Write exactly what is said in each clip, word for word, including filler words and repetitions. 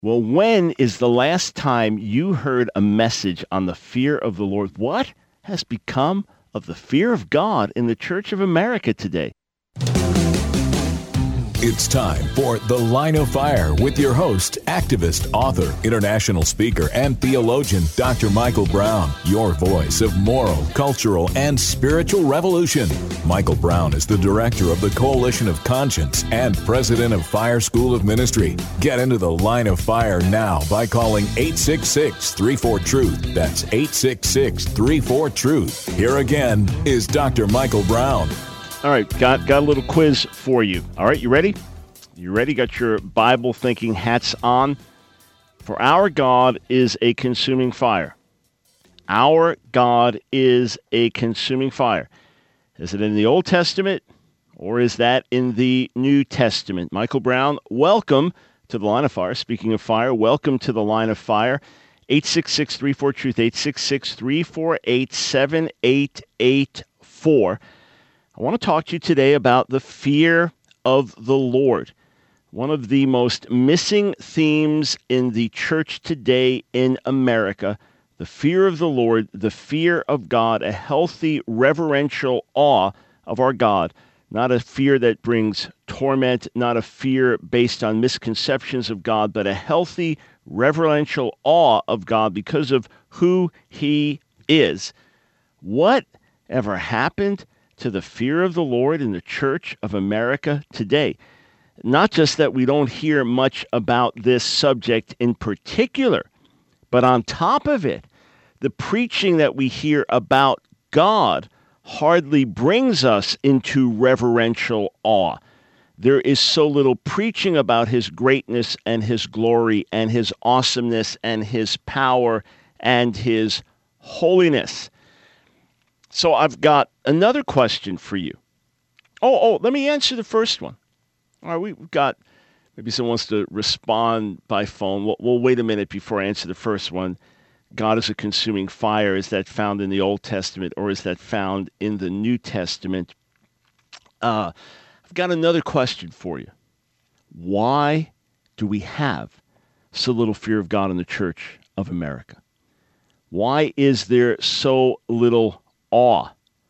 Well, when is the last time you heard a message on the fear of the Lord? What has become of the fear of God in the Church of America today? It's time for The Line of Fire with your host, activist, author, international speaker, and theologian, Doctor Michael Brown, your voice of moral, cultural, and spiritual revolution. Michael Brown is the director of the Coalition of Conscience and president of Fire School of Ministry. Get into The Line of Fire now by calling eight six six, three four, truth. That's eight six six, three four, truth. Here again is Doctor Michael Brown. All right, got got a little quiz for you. All right, you ready? You ready? Got your Bible thinking hats on? For our God is a consuming fire. Our God is a consuming fire. Is it in the Old Testament or is that in the New Testament? Michael Brown, welcome to the Line of Fire. Speaking of fire, welcome to the Line of Fire. eight six six, three four, truth, eight six six, three four eight, seven eight eight four. I want to talk to you today about the fear of the Lord. One of the most missing themes in the church today in America, the fear of the Lord, the fear of God, a healthy reverential awe of our God, not a fear that brings torment, not a fear based on misconceptions of God, but a healthy reverential awe of God because of who He is. What ever happened to the fear of the Lord in the Church of America today? Not just that we don't hear much about this subject in particular, but on top of it, the preaching that we hear about God hardly brings us into reverential awe. There is so little preaching about His greatness and His glory and His awesomeness and His power and His holiness. So I've got another question for you. Oh, oh, let me answer the first one. All right, we've got, maybe someone wants to respond by phone. We'll, we'll wait a minute before I answer the first one. God is a consuming fire. Is that found in the Old Testament or is that found in the New Testament? Uh, I've got another question for you. Why do we have so little fear of God in the Church of America? Why is there so little awe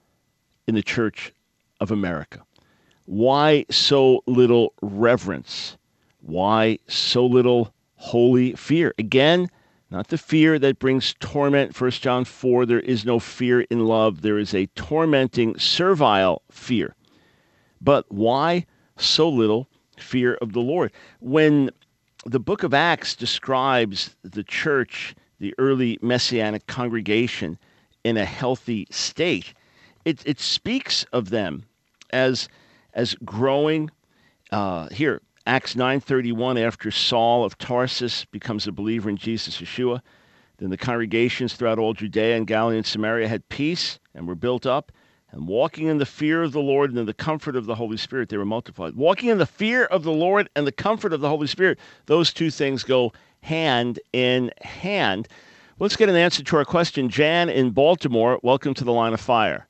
in the Church of America? Why so little reverence? Why so little holy fear? Again, not the fear that brings torment. First John four, there is no fear in love. There is a tormenting, servile fear. But why so little fear of the Lord? When the book of Acts describes the church, the early Messianic congregation, in a healthy state, it, it speaks of them as, as growing. Uh, here, Acts nine thirty-one, after Saul of Tarsus becomes a believer in Jesus Yeshua, then the congregations throughout all Judea and Galilee and Samaria had peace and were built up, and walking in the fear of the Lord and in the comfort of the Holy Spirit, they were multiplied. Walking in the fear of the Lord and the comfort of the Holy Spirit, those two things go hand in hand. Let's get an answer to our question. Jan in Baltimore, welcome to the Line of Fire.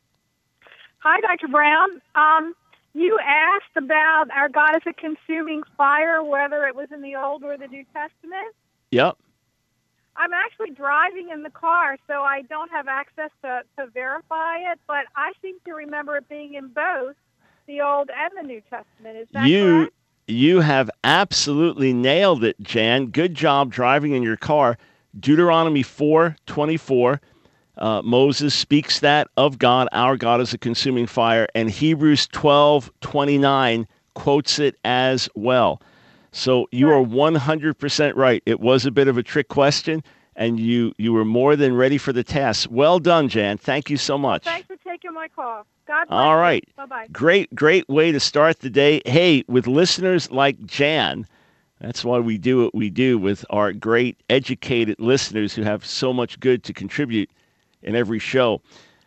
Hi, Doctor Brown. Um, you asked about our God is a consuming fire, whether it was in the Old or the New Testament. Yep. I'm actually driving in the car, so I don't have access to, to verify it, but I seem to remember it being in both the Old and the New Testament. Is that you, correct? You have absolutely nailed it, Jan. Good job driving in your car. Deuteronomy four twenty-four, uh, Moses speaks that of God, our God is a consuming fire, and Hebrews twelve twenty-nine quotes it as well. So you Right. are one hundred percent right. It was a bit of a trick question, and you, you were more than ready for the task. Well done, Jan. Thank you so much. Thanks for taking my call. God bless All right. you. Bye-bye. Great, great way to start the day. Hey, with listeners like Jan, that's why we do what we do with our great educated listeners who have so much good to contribute in every show.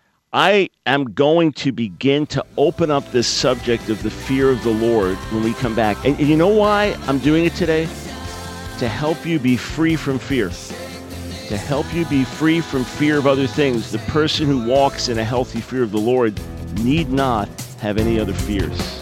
I am going to begin to open up this subject of the fear of the Lord when we come back. And, and you know why I'm doing it today? To help you be free from fear. To help you be free from fear of other things. The person who walks in a healthy fear of the Lord need not have any other fears.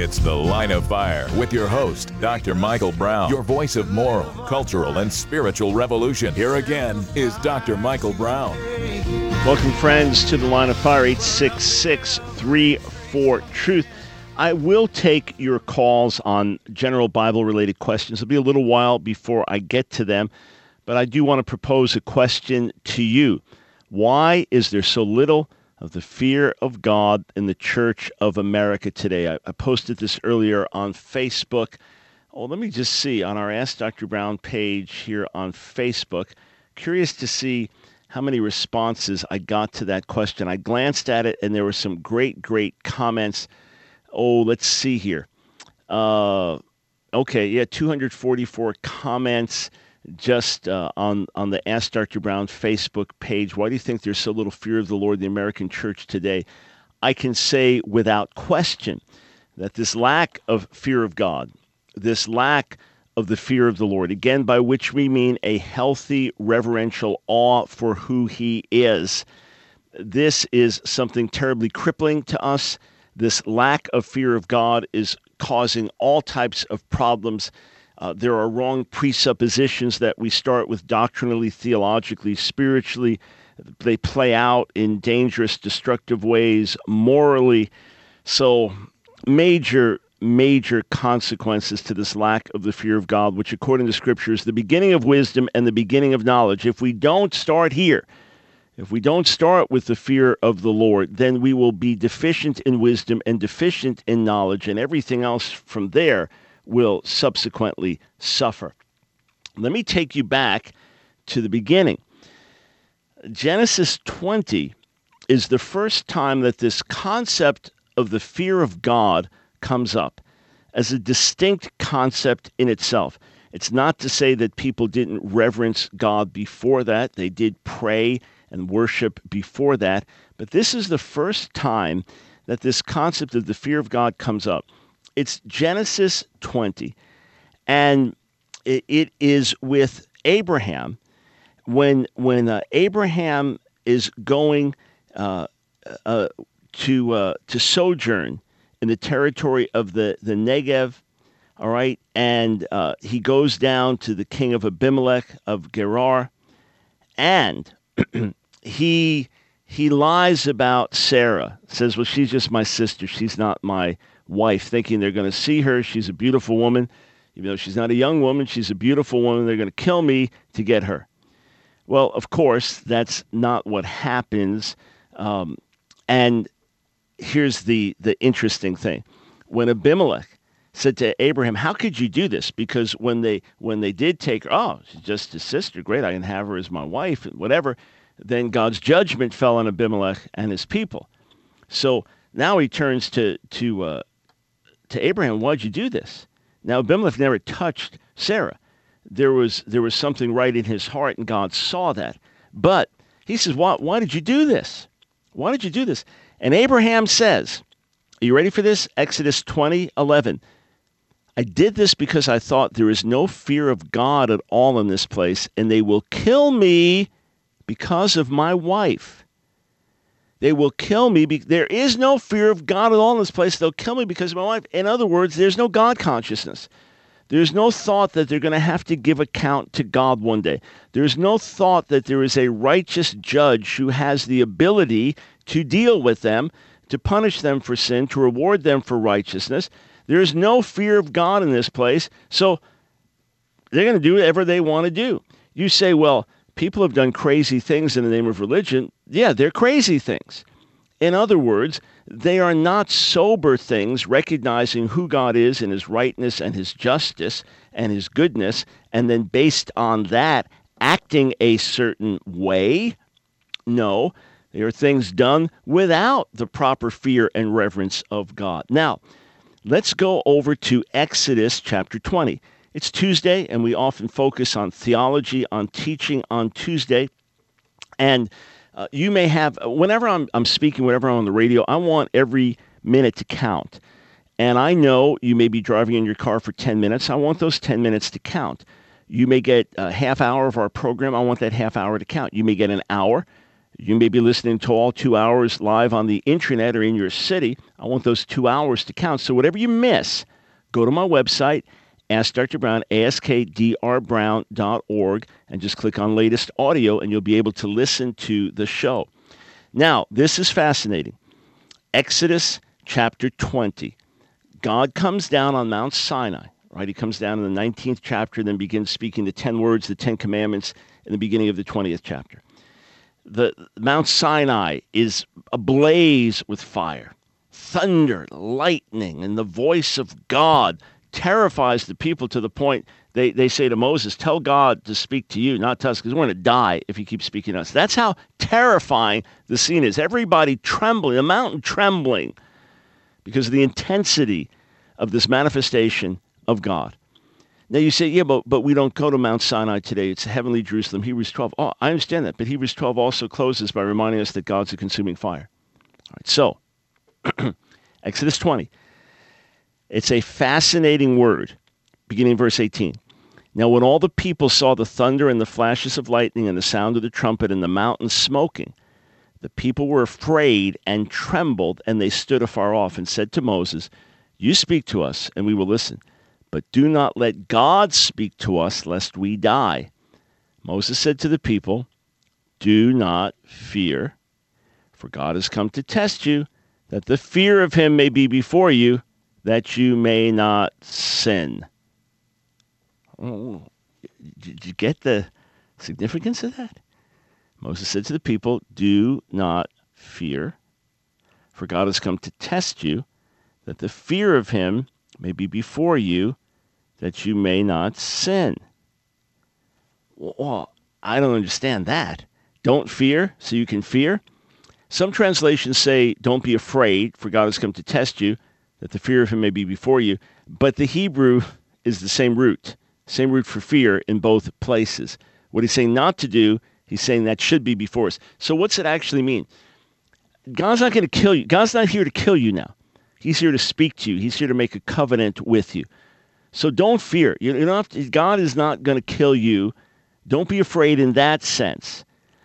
It's The Line of Fire with your host, Doctor Michael Brown, your voice of moral, cultural, and spiritual revolution. Here again is Doctor Michael Brown. Welcome, friends, to The Line of Fire, eight six six, three four, truth. I will take your calls on general Bible-related questions. It'll be a little while before I get to them, but I do want to propose a question to you. Why is there so little of the fear of God in the Church of America today? I, I posted this earlier on Facebook. Oh, let me just see on our Ask Doctor Brown page here on Facebook. Curious to see how many responses I got to that question. I glanced at it, and there were some great, great comments. Oh, let's see here. Uh, okay, yeah, two hundred forty-four comments just uh, on, on the Ask Doctor Brown Facebook page. Why do you think there's so little fear of the Lord in the American church today? I can say without question that this lack of fear of God, this lack of the fear of the Lord, again, by which we mean a healthy reverential awe for who he is. This is something terribly crippling to us. This lack of fear of God is causing all types of problems. Uh, there are wrong presuppositions that we start with doctrinally, theologically, spiritually. They play out in dangerous, destructive ways, morally. So major major consequences to this lack of the fear of God, which according to Scripture is the beginning of wisdom and the beginning of knowledge. If we don't start here, if we don't start with the fear of the Lord, then we will be deficient in wisdom and deficient in knowledge, and everything else from there will subsequently suffer. Let me take you back to the beginning. Genesis twenty is the first time that this concept of the fear of God comes up as a distinct concept in itself. It's not to say that people didn't reverence God before that. They did pray and worship before that. But this is the first time that this concept of the fear of God comes up. It's Genesis twenty, and it, it is with Abraham when when uh, Abraham is going uh, uh, to uh, to sojourn in the territory of the, the Negev, all right? And uh, he goes down to the king of Abimelech of Gerar, and he he lies about Sarah, says, well, she's just my sister, she's not my wife, thinking they're going to see her. She's a beautiful woman. Even though she's not a young woman, she's a beautiful woman. They're going to kill me to get her. Well, of course, that's not what happens, um, and here's the, the interesting thing. When Abimelech said to Abraham, how could you do this? Because when they when they did take her, oh, she's just his sister, great, I can have her as my wife, and whatever, then God's judgment fell on Abimelech and his people. So now he turns to to uh, to Abraham, why'd you do this? Now Abimelech never touched Sarah. There was there was something right in his heart, and God saw that. But he says, why, why did you do this? Why did you do this? And Abraham says, are you ready for this? Exodus twenty eleven. I did this because I thought there is no fear of God at all in this place, and they will kill me because of my wife. They will kill me. Be- there is no fear of God at all in this place. They'll kill me because of my wife. In other words, there's no God consciousness. There's no thought that they're going to have to give account to God one day. There's no thought that there is a righteous judge who has the ability to deal with them, to punish them for sin, to reward them for righteousness. There is no fear of God in this place, so they're going to do whatever they want to do. You say, well, people have done crazy things in the name of religion. Yeah, they're crazy things. In other words, they are not sober things, recognizing who God is and his rightness and his justice and his goodness, and then based on that, acting a certain way. No, they are things done without the proper fear and reverence of God. Now, let's go over to Exodus chapter twenty. It's Tuesday, and we often focus on theology, on teaching on Tuesday. And uh, you may have, whenever I'm, I'm speaking, whenever I'm on the radio, I want every minute to count. And I know you may be driving in your car for ten minutes. I want those ten minutes to count. You may get a half hour of our program. I want that half hour to count. You may get an hour. You may be listening to all two hours live on the intranet or in your city. I want those two hours to count. So whatever you miss, go to my website, Ask Doctor Brown, ask d r brown dot org, and just click on latest audio, and you'll be able to listen to the show. Now, this is fascinating. Exodus chapter twenty. God comes down on Mount Sinai, right? He comes down in the nineteenth chapter, then begins speaking the ten words, the Ten Commandments, in the beginning of the twentieth chapter. The Mount Sinai is ablaze with fire, thunder, lightning, and the voice of God terrifies the people to the point they, they say to Moses, tell God to speak to you, not to us, because we're going to die if he keeps speaking to us. That's how terrifying the scene is. Everybody trembling, the mountain trembling, because of the intensity of this manifestation of God. Now you say, yeah, but, but we don't go to Mount Sinai today. It's the heavenly Jerusalem, Hebrews twelve. Oh, I understand that, but Hebrews twelve also closes by reminding us that God's a consuming fire. All right, so, Exodus twenty. It's a fascinating word, beginning in verse eighteen. Now when all the people saw the thunder and the flashes of lightning and the sound of the trumpet and the mountain smoking, the people were afraid and trembled, and they stood afar off and said to Moses, you speak to us, and we will listen. But do not let God speak to us, lest we die. Moses said to the people, do not fear, for God has come to test you, that the fear of him may be before you, that you may not sin. Oh, did you get the significance of that? Moses said to the people, do not fear, for God has come to test you, that the fear of him may be before you, that you may not sin. Well, I don't understand that. Don't fear, so you can fear. Some translations say, don't be afraid, for God has come to test you, that the fear of him may be before you. But the Hebrew is the same root, same root for fear in both places. What he's saying not to do, he's saying that should be before us. So what's it actually mean? God's not going to kill you. God's not here to kill you now. He's here to speak to you. He's here to make a covenant with you. So don't fear. You don't have to, God is not going to kill you. Don't be afraid in that sense.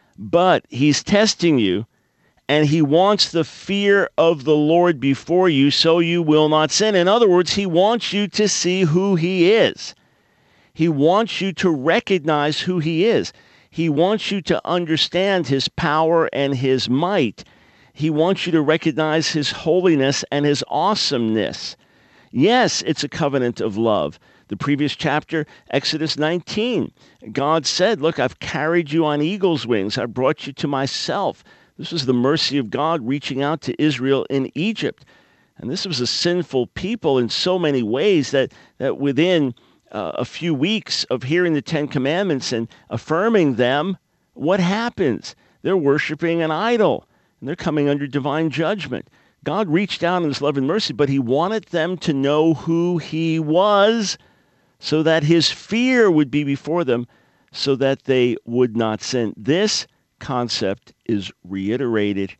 But he's testing you, and he wants the fear of the Lord before you so you will not sin. In other words, he wants you to see who he is. He wants you to recognize who he is. He wants you to understand his power and his might. He wants you to recognize his holiness and his awesomeness. Yes, it's a covenant of love. The previous chapter, Exodus nineteen, God said, look, I've carried you on eagle's wings. I brought you to myself. This was the mercy of God reaching out to Israel in Egypt. And this was a sinful people in so many ways that, that within uh, a few weeks of hearing the Ten Commandments and affirming them, what happens? They're worshiping an idol, and they're coming under divine judgment. God reached out in his love and mercy, but he wanted them to know who he was so that his fear would be before them so that they would not sin. This concept is reiterated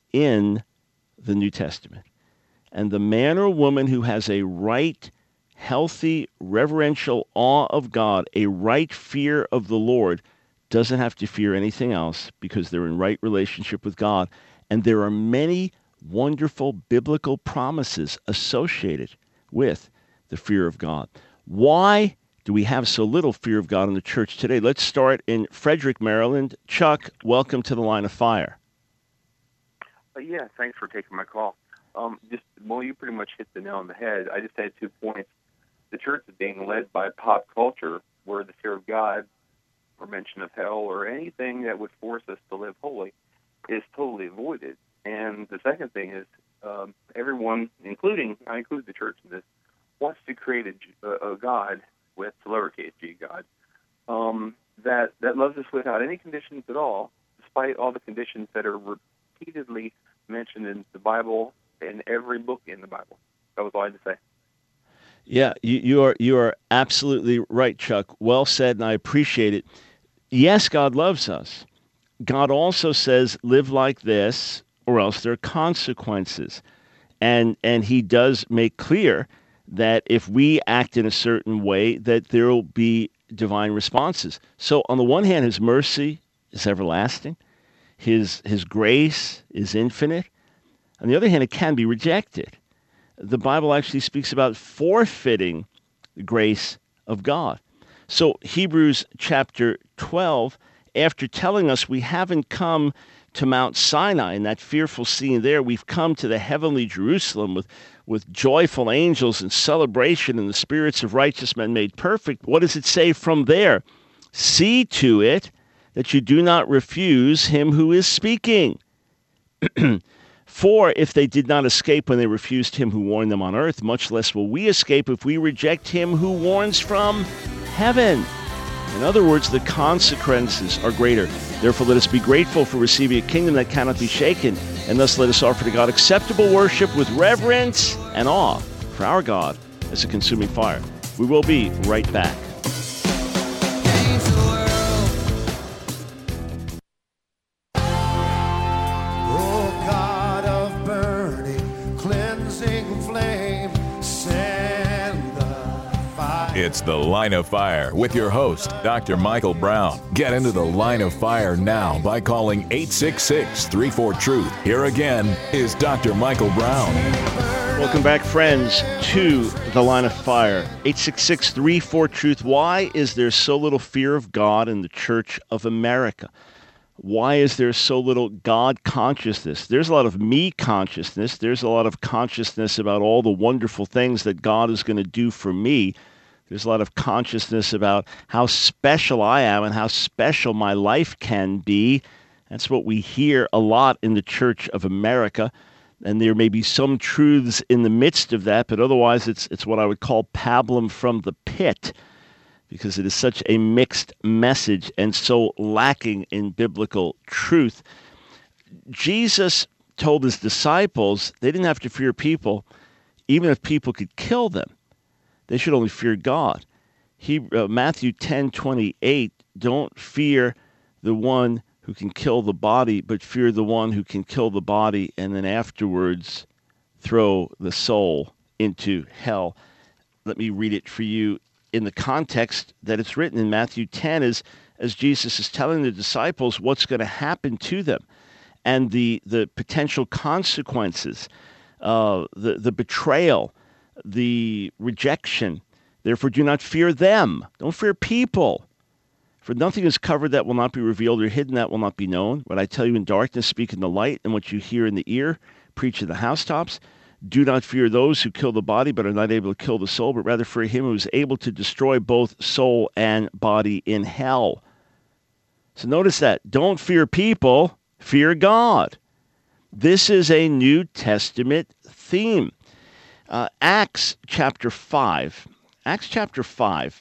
in the New Testament. And the man or woman who has a right, healthy, reverential awe of God, a right fear of the Lord, doesn't have to fear anything else because they're in right relationship with God. And there are many wonderful biblical promises associated with the fear of God. Why do we have so little fear of God in the church today? Let's start in Frederick, Maryland. Chuck, welcome to the Line of Fire. Uh, yeah, thanks for taking my call. Um, just well, you pretty much hit the nail on the head. I just had two points. The church is being led by pop culture, where the fear of God or mention of hell or anything that would force us to live holy is totally avoided. And the second thing is um, everyone, including, I include the church in this, wants to create a, a, a God with lowercase g, God, um, that, that loves us without any conditions at all, despite all the conditions that are repeatedly mentioned in the Bible and every book in the Bible. That was all I had to say. Yeah, you, you are you are absolutely right, Chuck. Well said, and I appreciate it. Yes, God loves us. God also says, live like this, or else there are consequences. And and he does make clear that if we act in a certain way, that there will be divine responses. So on the one hand, his mercy is everlasting. His, his grace is infinite. On the other hand, it can be rejected. The Bible actually speaks about forfeiting the grace of God. So Hebrews chapter twelve, after telling us we haven't come to Mount Sinai, in that fearful scene there, we've come to the heavenly Jerusalem with, with joyful angels and celebration and the spirits of righteous men made perfect. What does it say from there? See to it that you do not refuse him who is speaking. For if they did not escape when they refused him who warned them on earth, much less will we escape if we reject him who warns from heaven. In other words, the consequences are greater. Therefore, let us be grateful for receiving a kingdom that cannot be shaken, and thus let us offer to God acceptable worship with reverence and awe, for our God is a consuming fire. We will be right back. It's The Line of Fire with your host, Doctor Michael Brown. Get into the Line of Fire now by calling eight six six, three four, truth. Here again is Doctor Michael Brown. Welcome back, friends, to The Line of Fire. eight six six, three four, truth. Why is there so little fear of God in the Church of America? Why is there so little God consciousness? There's a lot of me consciousness. There's a lot of consciousness about all the wonderful things that God is going to do for me. There's a lot of consciousness about how special I am and how special my life can be. That's what we hear a lot in the Church of America. And there may be some truths in the midst of that, but otherwise it's it's what I would call pablum from the pit, because it is such a mixed message and so lacking in biblical truth. Jesus told his disciples they didn't have to fear people, even if people could kill them. They should only fear God. He, uh, Matthew ten twenty-eight, don't fear the one who can kill the body, but fear the one who can kill the body and then afterwards throw the soul into hell. Let me read it for you in the context that it's written in Matthew ten, as, as Jesus is telling the disciples what's going to happen to them and the, the potential consequences, uh, the, the betrayal, the rejection. Therefore, do not fear them. Don't fear people. For nothing is covered that will not be revealed, or hidden that will not be known. What I tell you in darkness, speak in the light, and what you hear in the ear, preach in the housetops. Do not fear those who kill the body, but are not able to kill the soul, but rather fear him who is able to destroy both soul and body in hell. So notice that. Don't fear people, fear God. This is a New Testament theme. Uh, Acts chapter five. Acts chapter five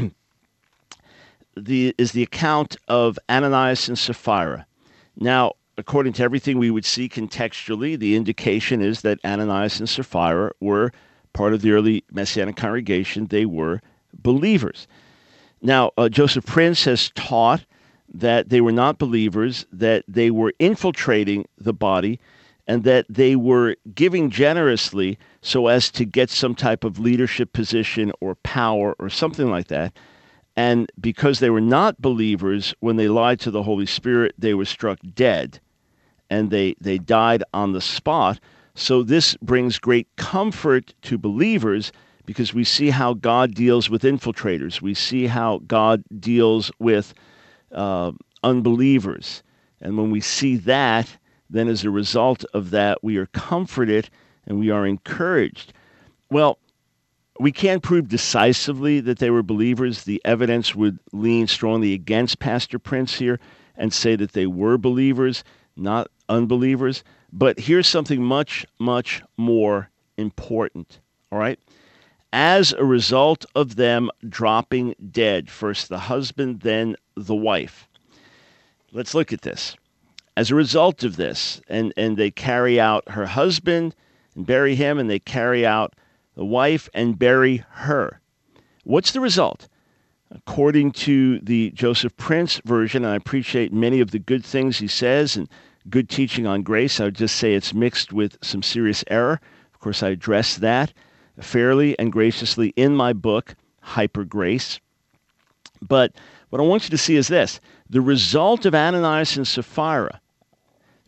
the, is the account of Ananias and Sapphira. Now, according to everything we would see contextually, the indication is that Ananias and Sapphira were part of the early Messianic congregation. They were believers. Now, uh, Joseph Prince has taught that they were not believers, that they were infiltrating the body, and that they were giving generously so as to get some type of leadership position or power or something like that. And because they were not believers, when they lied to the Holy Spirit, they were struck dead, and they, they died on the spot. So this brings great comfort to believers, because we see how God deals with infiltrators. We see how God deals with uh, unbelievers. And when we see that, then as a result of that, we are comforted and we are encouraged. Well, we can't prove decisively that they were believers. The evidence would lean strongly against Pastor Prince here and say that they were believers, not unbelievers. But here's something much, much more important, all right? As a result of them dropping dead, first the husband, then the wife. Let's look at this. As a result of this, and, and they carry out her husband and bury him, and they carry out the wife and bury her. What's the result? According to the Joseph Prince version, and I appreciate many of the good things he says and good teaching on grace, I would just say it's mixed with some serious error. Of course, I address that fairly and graciously in my book, Hyper Grace. But what I want you to see is this. The result of Ananias and Sapphira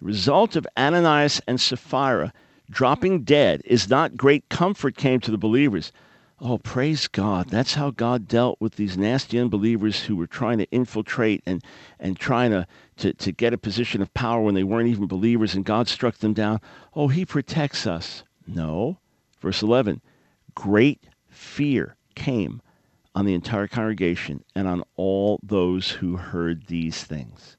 The result of Ananias and Sapphira dropping dead is not great comfort came to the believers. Oh, praise God. That's how God dealt with these nasty unbelievers who were trying to infiltrate and, and trying to, to, to get a position of power when they weren't even believers, and God struck them down. Oh, he protects us. No. Verse eleven, great fear came on the entire congregation and on all those who heard these things.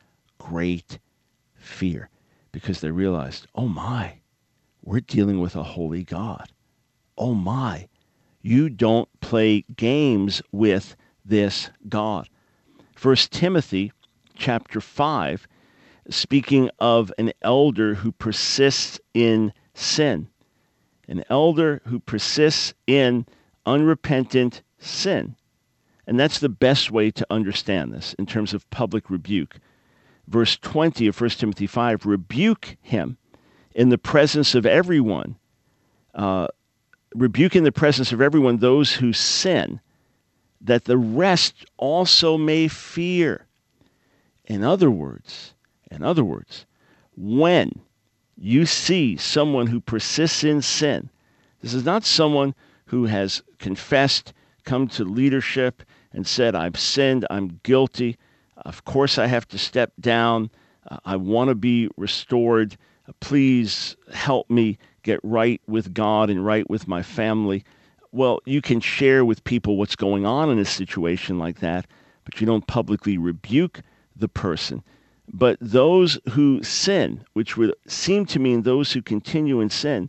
Great fear, because they realized, oh my, we're dealing with a holy God. Oh my, you don't play games with this God. First Timothy chapter five, speaking of an elder who persists in sin. An elder who persists in unrepentant sin. And that's the best way to understand this in terms of public rebuke. Verse twenty of First Timothy five, rebuke him in the presence of everyone. Uh, rebuke in the presence of everyone those who sin, that the rest also may fear. In other words, in other words, when you see someone who persists in sin, this is not someone who has confessed, come to leadership and said, I've sinned, I'm guilty, of course I have to step down, uh, I want to be restored, uh, please help me get right with God and right with my family. Well, you can share with people what's going on in a situation like that, but you don't publicly rebuke the person. But those who sin, which would seem to mean those who continue in sin,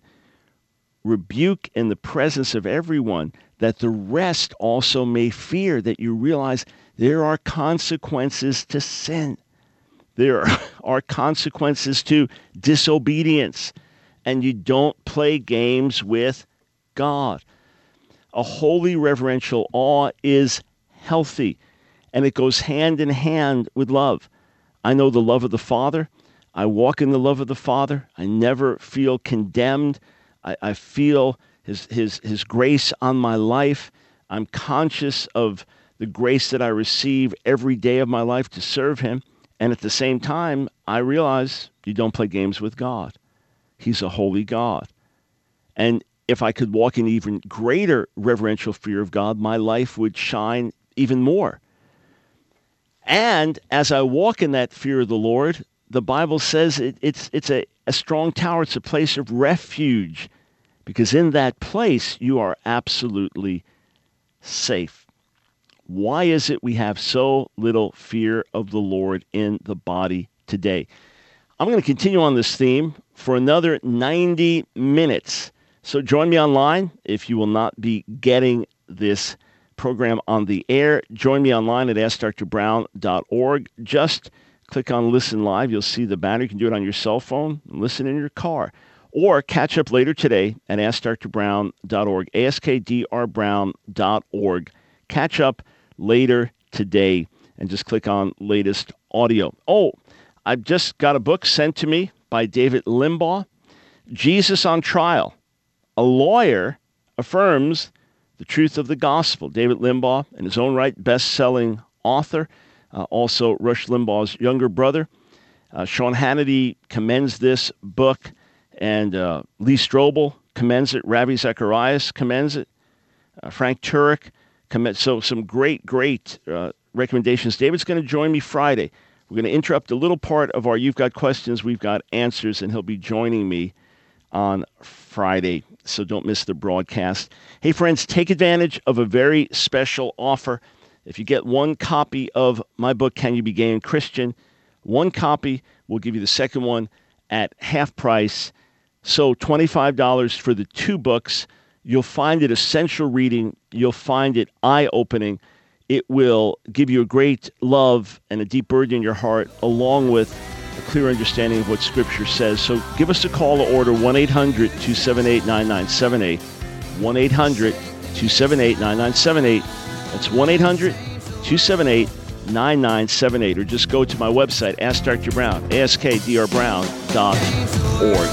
rebuke in the presence of everyone, that the rest also may fear, that you realize there are consequences to sin. There are consequences to disobedience, and you don't play games with God. A holy reverential awe is healthy, and it goes hand in hand with love. I know the love of the Father. I walk in the love of the Father. I never feel condemned. I, I feel his, his, his grace on my life. I'm conscious of the grace that I receive every day of my life to serve him. And at the same time, I realize you don't play games with God. He's a holy God. And if I could walk in even greater reverential fear of God, my life would shine even more. And as I walk in that fear of the Lord, the Bible says it, it's it's a, a strong tower. It's a place of refuge, because in that place you are absolutely safe. Why is it we have so little fear of the Lord in the body today? I'm going to continue on this theme for another ninety minutes. So join me online if you will not be getting this program on the air. Join me online at ask dr brown dot org. Just click on Listen Live. You'll see the banner. You can do it on your cell phone and listen in your car. Or catch up later today at ask dr brown dot org, ask dr brown dot org. Catch up later today and just click on latest audio. Oh, I've just got a book sent to me by David Limbaugh, Jesus on Trial. A lawyer affirms the truth of the gospel. David Limbaugh, in his own right, best-selling author, uh, also Rush Limbaugh's younger brother. Uh, Sean Hannity commends this book, and uh, Lee Strobel commends it. Ravi Zacharias commends it. Uh, Frank Turek commends. So some great, great uh, recommendations. David's going to join me Friday. We're going to interrupt a little part of our You've Got Questions, We've Got Answers, and he'll be joining me on Friday. So don't miss the broadcast. Hey, friends, take advantage of a very special offer. If you get one copy of my book, Can You Be Gay and Christian? One copy, we'll give you the second one at half price. So twenty-five dollars for the two books. You'll find it essential reading. You'll find it eye-opening. It will give you a great love and a deep burden in your heart, along with a clear understanding of what Scripture says. So give us a call or order one eight hundred two seven eight nine nine seven eight, one eight hundred two seven eight nine nine seven eight. That's one eight hundred two seven eight nine nine seven eight. Or just go to my website, Ask Doctor Brown, ask dr brown dot org.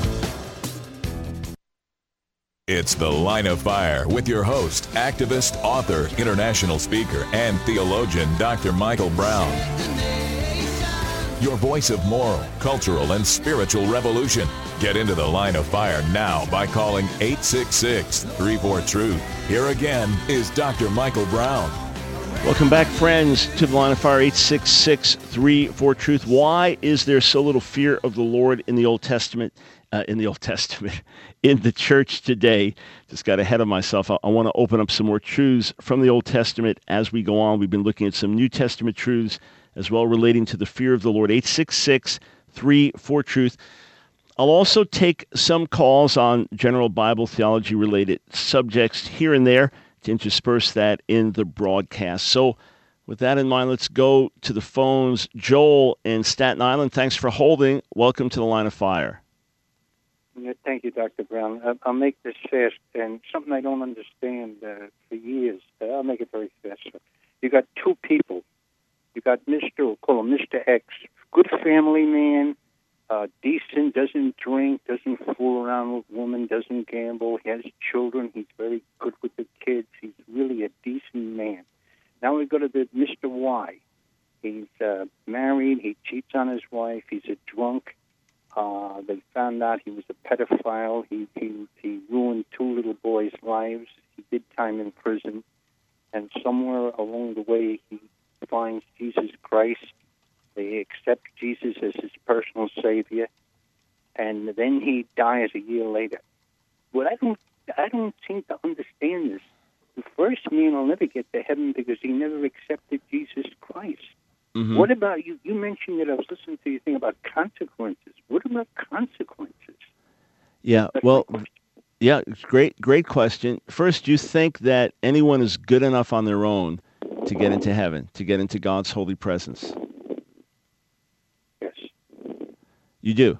It's The Line of Fire with your host, activist, author, international speaker, and theologian, Doctor Michael Brown. your voice of moral, cultural, and spiritual revolution. Get into the Line of Fire now by calling eight six six, three four, truth. Here again is Doctor Michael Brown. Welcome back, friends, to the Line of Fire, eight six six, three four, truth. Why is there so little fear of the Lord in the Old Testament, uh, in the Old Testament, in the church today? Just got ahead of myself. I, I want to open up some more truths from the Old Testament as we go on. We've been looking at some New Testament truths as well relating to the fear of the Lord. eight six six, three four, truth. I'll also take some calls on general Bible theology-related subjects here and there to intersperse that in the broadcast. So with that in mind, let's go to the phones. Joel in Staten Island, thanks for holding. Welcome to the Line of Fire. Thank you, Doctor Brown. I'll make this fast, and something I don't understand uh, for years. Uh, I'll make it very fast. You got two people. You got Mister, we'll call him Mister X, good family man, uh, decent, doesn't drink, doesn't fool around with women, doesn't gamble. He has children. He's very good with the kids. He's really a decent man. Now we go to the Mister Y. He's uh, married. He cheats on his wife. He's a drunk. Uh, they found out he was a pedophile. He, he he ruined two little boys' lives. He did time in prison. And somewhere along the way, he finds Jesus Christ. They accept Jesus as his personal Savior. And then he dies a year later. But I don't, I don't seem to understand this. The first man will never get to heaven because he never accepted Jesus Christ. Mm-hmm. What about you? You mentioned that I was listening to your thing about consequences. What about consequences? Yeah, That's well, yeah, great, great question. First, you think that anyone is good enough on their own to get into heaven, to get into God's holy presence? Yes. You do?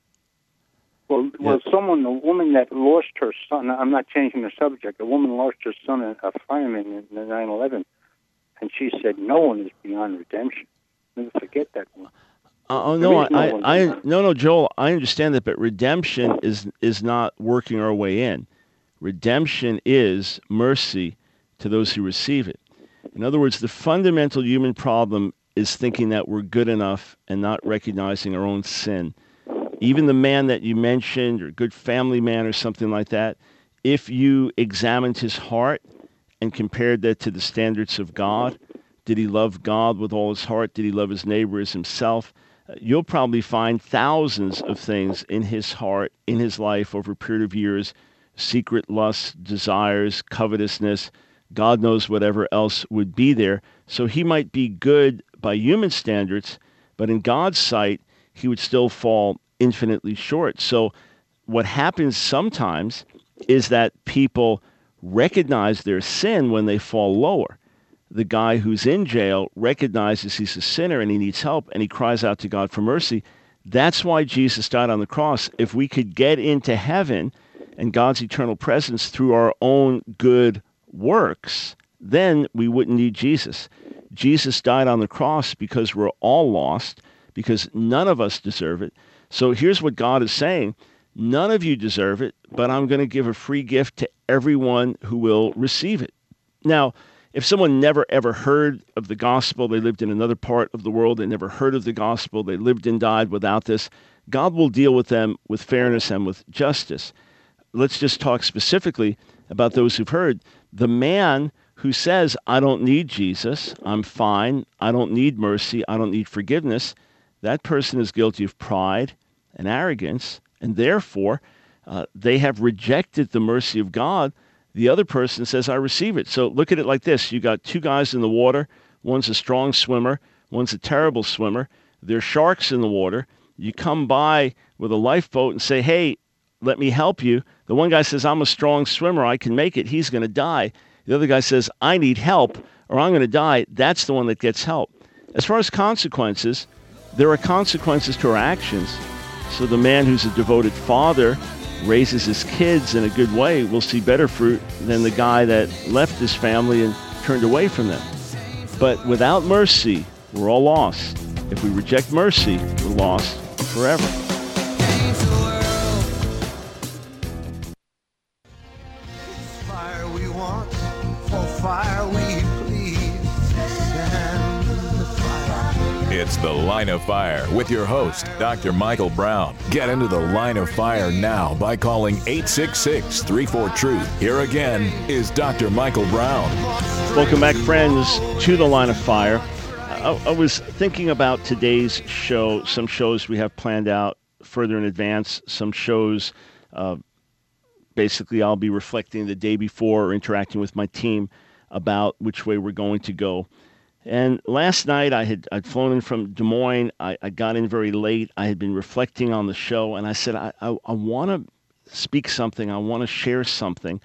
Well, well, yeah. someone, a woman that lost her son, I'm not changing the subject, a woman lost her son, a, a fireman in nine eleven, and she said no one is beyond redemption. Never forget that one. Uh, oh no, I, no, I, I, no, no, Joel. I understand that, but redemption is is not working our way in. Redemption is mercy to those who receive it. In other words, the fundamental human problem is thinking that we're good enough and not recognizing our own sin. Even the man that you mentioned, or a good family man, or something like that, if you examined his heart and compared that to the standards of God, did he love God with all his heart? Did he love his neighbor as himself? You'll probably find thousands of things in his heart, in his life over a period of years, secret lusts, desires, covetousness, God knows whatever else would be there. So he might be good by human standards, but in God's sight, he would still fall infinitely short. So what happens sometimes is that people recognize their sin when they fall lower. The guy who's in jail recognizes he's a sinner and he needs help, and he cries out to God for mercy. That's why Jesus died on the cross. If we could get into heaven and God's eternal presence through our own good works, then we wouldn't need Jesus. Jesus died on the cross because we're all lost, because none of us deserve it. So here's what God is saying. None of you deserve it, but I'm going to give a free gift to everyone who will receive it. Now, if someone never ever heard of the gospel, they lived in another part of the world, they never heard of the gospel, they lived and died without this, God will deal with them with fairness and with justice. Let's just talk specifically about those who've heard. The man who says, I don't need Jesus, I'm fine, I don't need mercy, I don't need forgiveness, that person is guilty of pride and arrogance, and therefore uh, they have rejected the mercy of God. The other person says, I receive it. So look at it like this. You got two guys in the water. One's a strong swimmer. One's a terrible swimmer. There's sharks in the water. You come by with a lifeboat and say, hey, let me help you. The one guy says, I'm a strong swimmer. I can make it. He's going to die. The other guy says, I need help or I'm going to die. That's the one that gets help. As far as consequences, there are consequences to our actions. So the man who's a devoted father raises his kids in a good way will see better fruit than the guy that left his family and turned away from them. But without mercy, we're all lost. If we reject mercy, we're lost forever. Fire we want, for fire we please. Stand the fire. It's The Line of Fire with your host, Doctor Michael Brown. Get into the Line of Fire now by calling eight six six, three four, TRUTH. Here again is Doctor Michael Brown. Welcome back, friends, to the Line of Fire. I, I was thinking about today's show, some shows we have planned out further in advance, some shows, uh, basically I'll be reflecting the day before or interacting with my team about which way we're going to go. And last night I had I'd flown in from Des Moines. I, I got in very late. I had been reflecting on the show, and I said, I, I, I want to speak something. I want to share something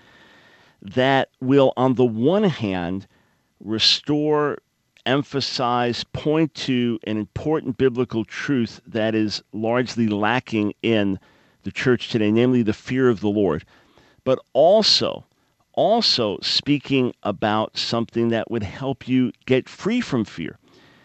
that will, on the one hand, restore, emphasize, point to an important biblical truth that is largely lacking in the church today, namely the fear of the Lord, but also Also speaking about something that would help you get free from fear.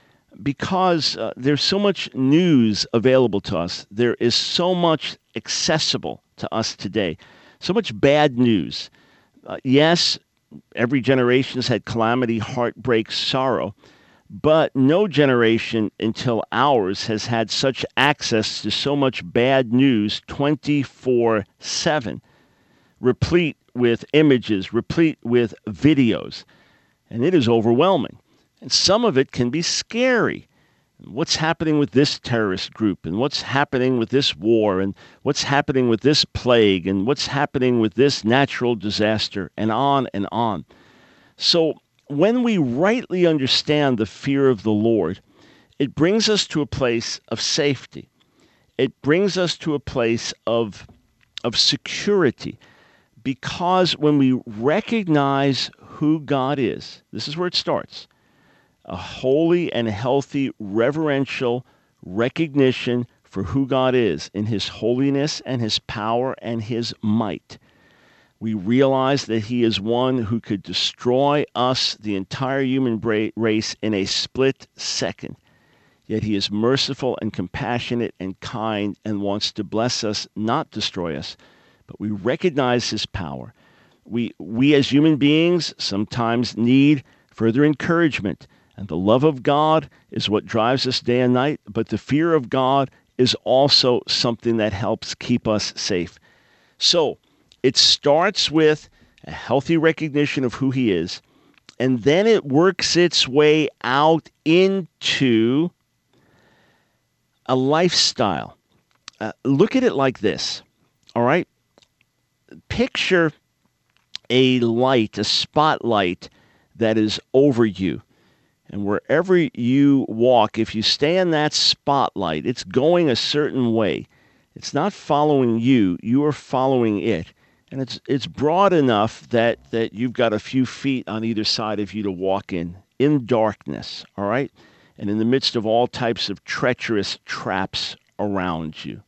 Because uh, there's so much news available to us. There is so much accessible to us today. So much bad news. Uh, yes, every generation has had calamity, heartbreak, sorrow. But no generation until ours has had such access to so much bad news twenty-four seven. Replete with images, replete with videos, and it is overwhelming. And some of it can be scary. What's happening with this terrorist group, and what's happening with this war, and what's happening with this plague, and what's happening with this natural disaster, and on and on. So when we rightly understand the fear of the Lord, it brings us to a place of safety. It brings us to a place of, of security. Because when we recognize who God is, this is where it starts, a holy and healthy reverential recognition for who God is in his holiness and his power and his might. We realize that he is one who could destroy us, the entire human race, in a split second. Yet he is merciful and compassionate and kind and wants to bless us, not destroy us. But we recognize his power. We, we as human beings sometimes need further encouragement. And the love of God is what drives us day and night. But the fear of God is also something that helps keep us safe. So it starts with a healthy recognition of who he is. And then it works its way out into a lifestyle. Uh, look at it like this. All right? Picture a light, a spotlight that is over you. And wherever you walk, if you stay in that spotlight, it's going a certain way. It's not following you, you are following it. And it's it's broad enough that, that you've got a few feet on either side of you to walk in, in darkness, all right? And in the midst of all types of treacherous traps around you.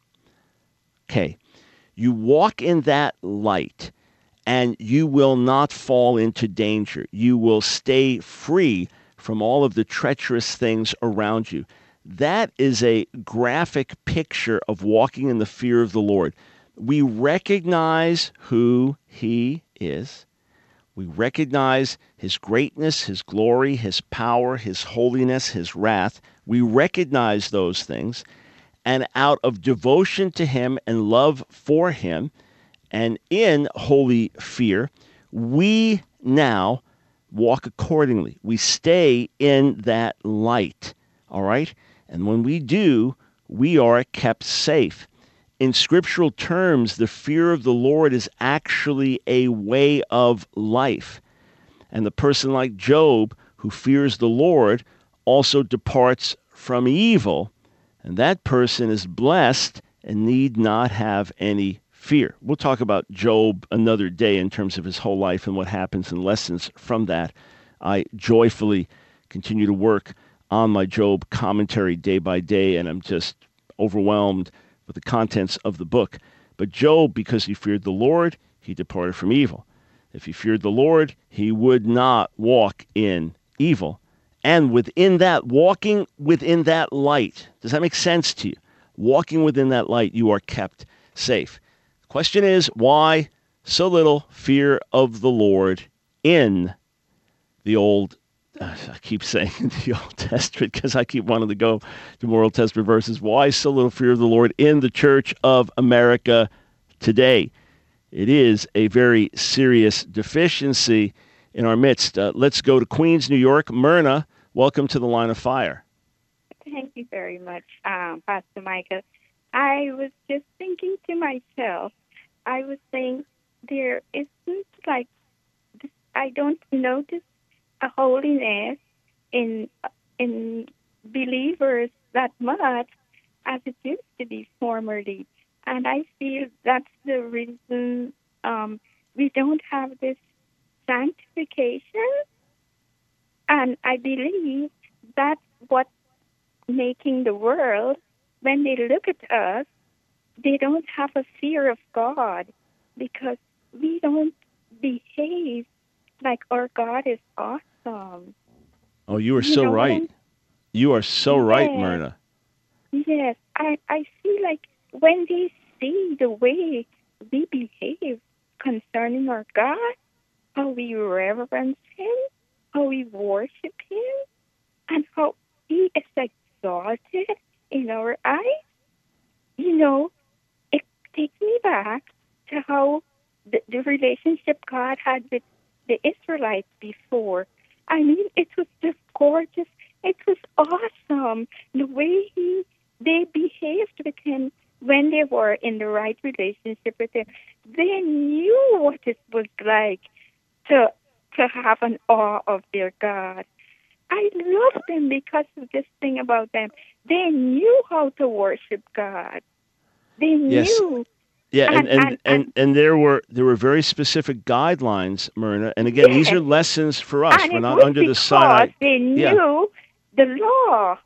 Okay. You walk in that light, and you will not fall into danger. You will stay free from all of the treacherous things around you. That is a graphic picture of walking in the fear of the Lord. We recognize who he is. We recognize his greatness, his glory, his power, his holiness, his wrath. We recognize those things. And out of devotion to him and love for him, and in holy fear, we now walk accordingly. We stay in that light, all right? And when we do, we are kept safe. In scriptural terms, the fear of the Lord is actually a way of life. And the person like Job, who fears the Lord, also departs from evil. And that person is blessed and need not have any fear. We'll talk about Job another day in terms of his whole life and what happens and lessons from that. I joyfully continue to work on my Job commentary day by day, and I'm just overwhelmed with the contents of the book. But Job, because he feared the Lord, he departed from evil. If he feared the Lord, he would not walk in evil. And within that, walking within that light, does that make sense to you? Walking within that light, you are kept safe. The question is, why so little fear of the Lord in the Old I keep saying in the Old Testament because I keep wanting to go to more Old Testament verses. Why so little fear of the Lord in the Church of America today? It is a very serious deficiency in our midst. Uh, let's go to Queens, New York. Myrna, welcome to the Line of Fire. Thank you very much, um, Pastor Michael. I was just thinking to myself, I was saying there isn't like, I don't notice a holiness in in believers that much as it used to be formerly. And I feel that's the reason um, we don't have this sanctification. And I believe that's what's making the world, when they look at us, they don't have a fear of God because we don't behave like our God is awesome. Oh, you are You so know what right. I'm- You are so right, Yes. Myrna. Yes, I, I feel like when they see the way we behave concerning our God, how we reverence Him, how we worship Him, and how He is exalted in our eyes, you know, it takes me back to how the, the relationship God had with the Israelites before. I mean, it was just gorgeous. It was awesome the way he they behaved with Him when they were in the right relationship with Him. They knew what it was like to to have an awe of their God. I love them because of this thing about them. They knew how to worship God. They Yes. knew. Yeah, and, And- and, and- and, and there were there were very specific guidelines, Myrna. And again, these are Yes. lessons for us. And We're it not was under the because Sinai. they Yeah. knew the law.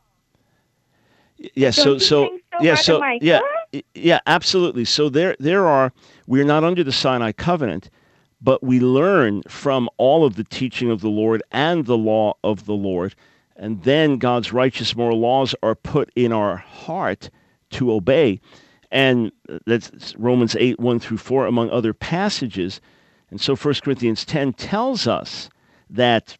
Yeah, so Don't you so think so, yeah, Brother so Michael? yeah, y- yeah, absolutely. So there there are we're not under the Sinai covenant, but we learn from all of the teaching of the Lord and the law of the Lord, and then God's righteous moral laws are put in our heart to obey. And that's Romans eight, one through four, among other passages. And so First Corinthians ten tells us that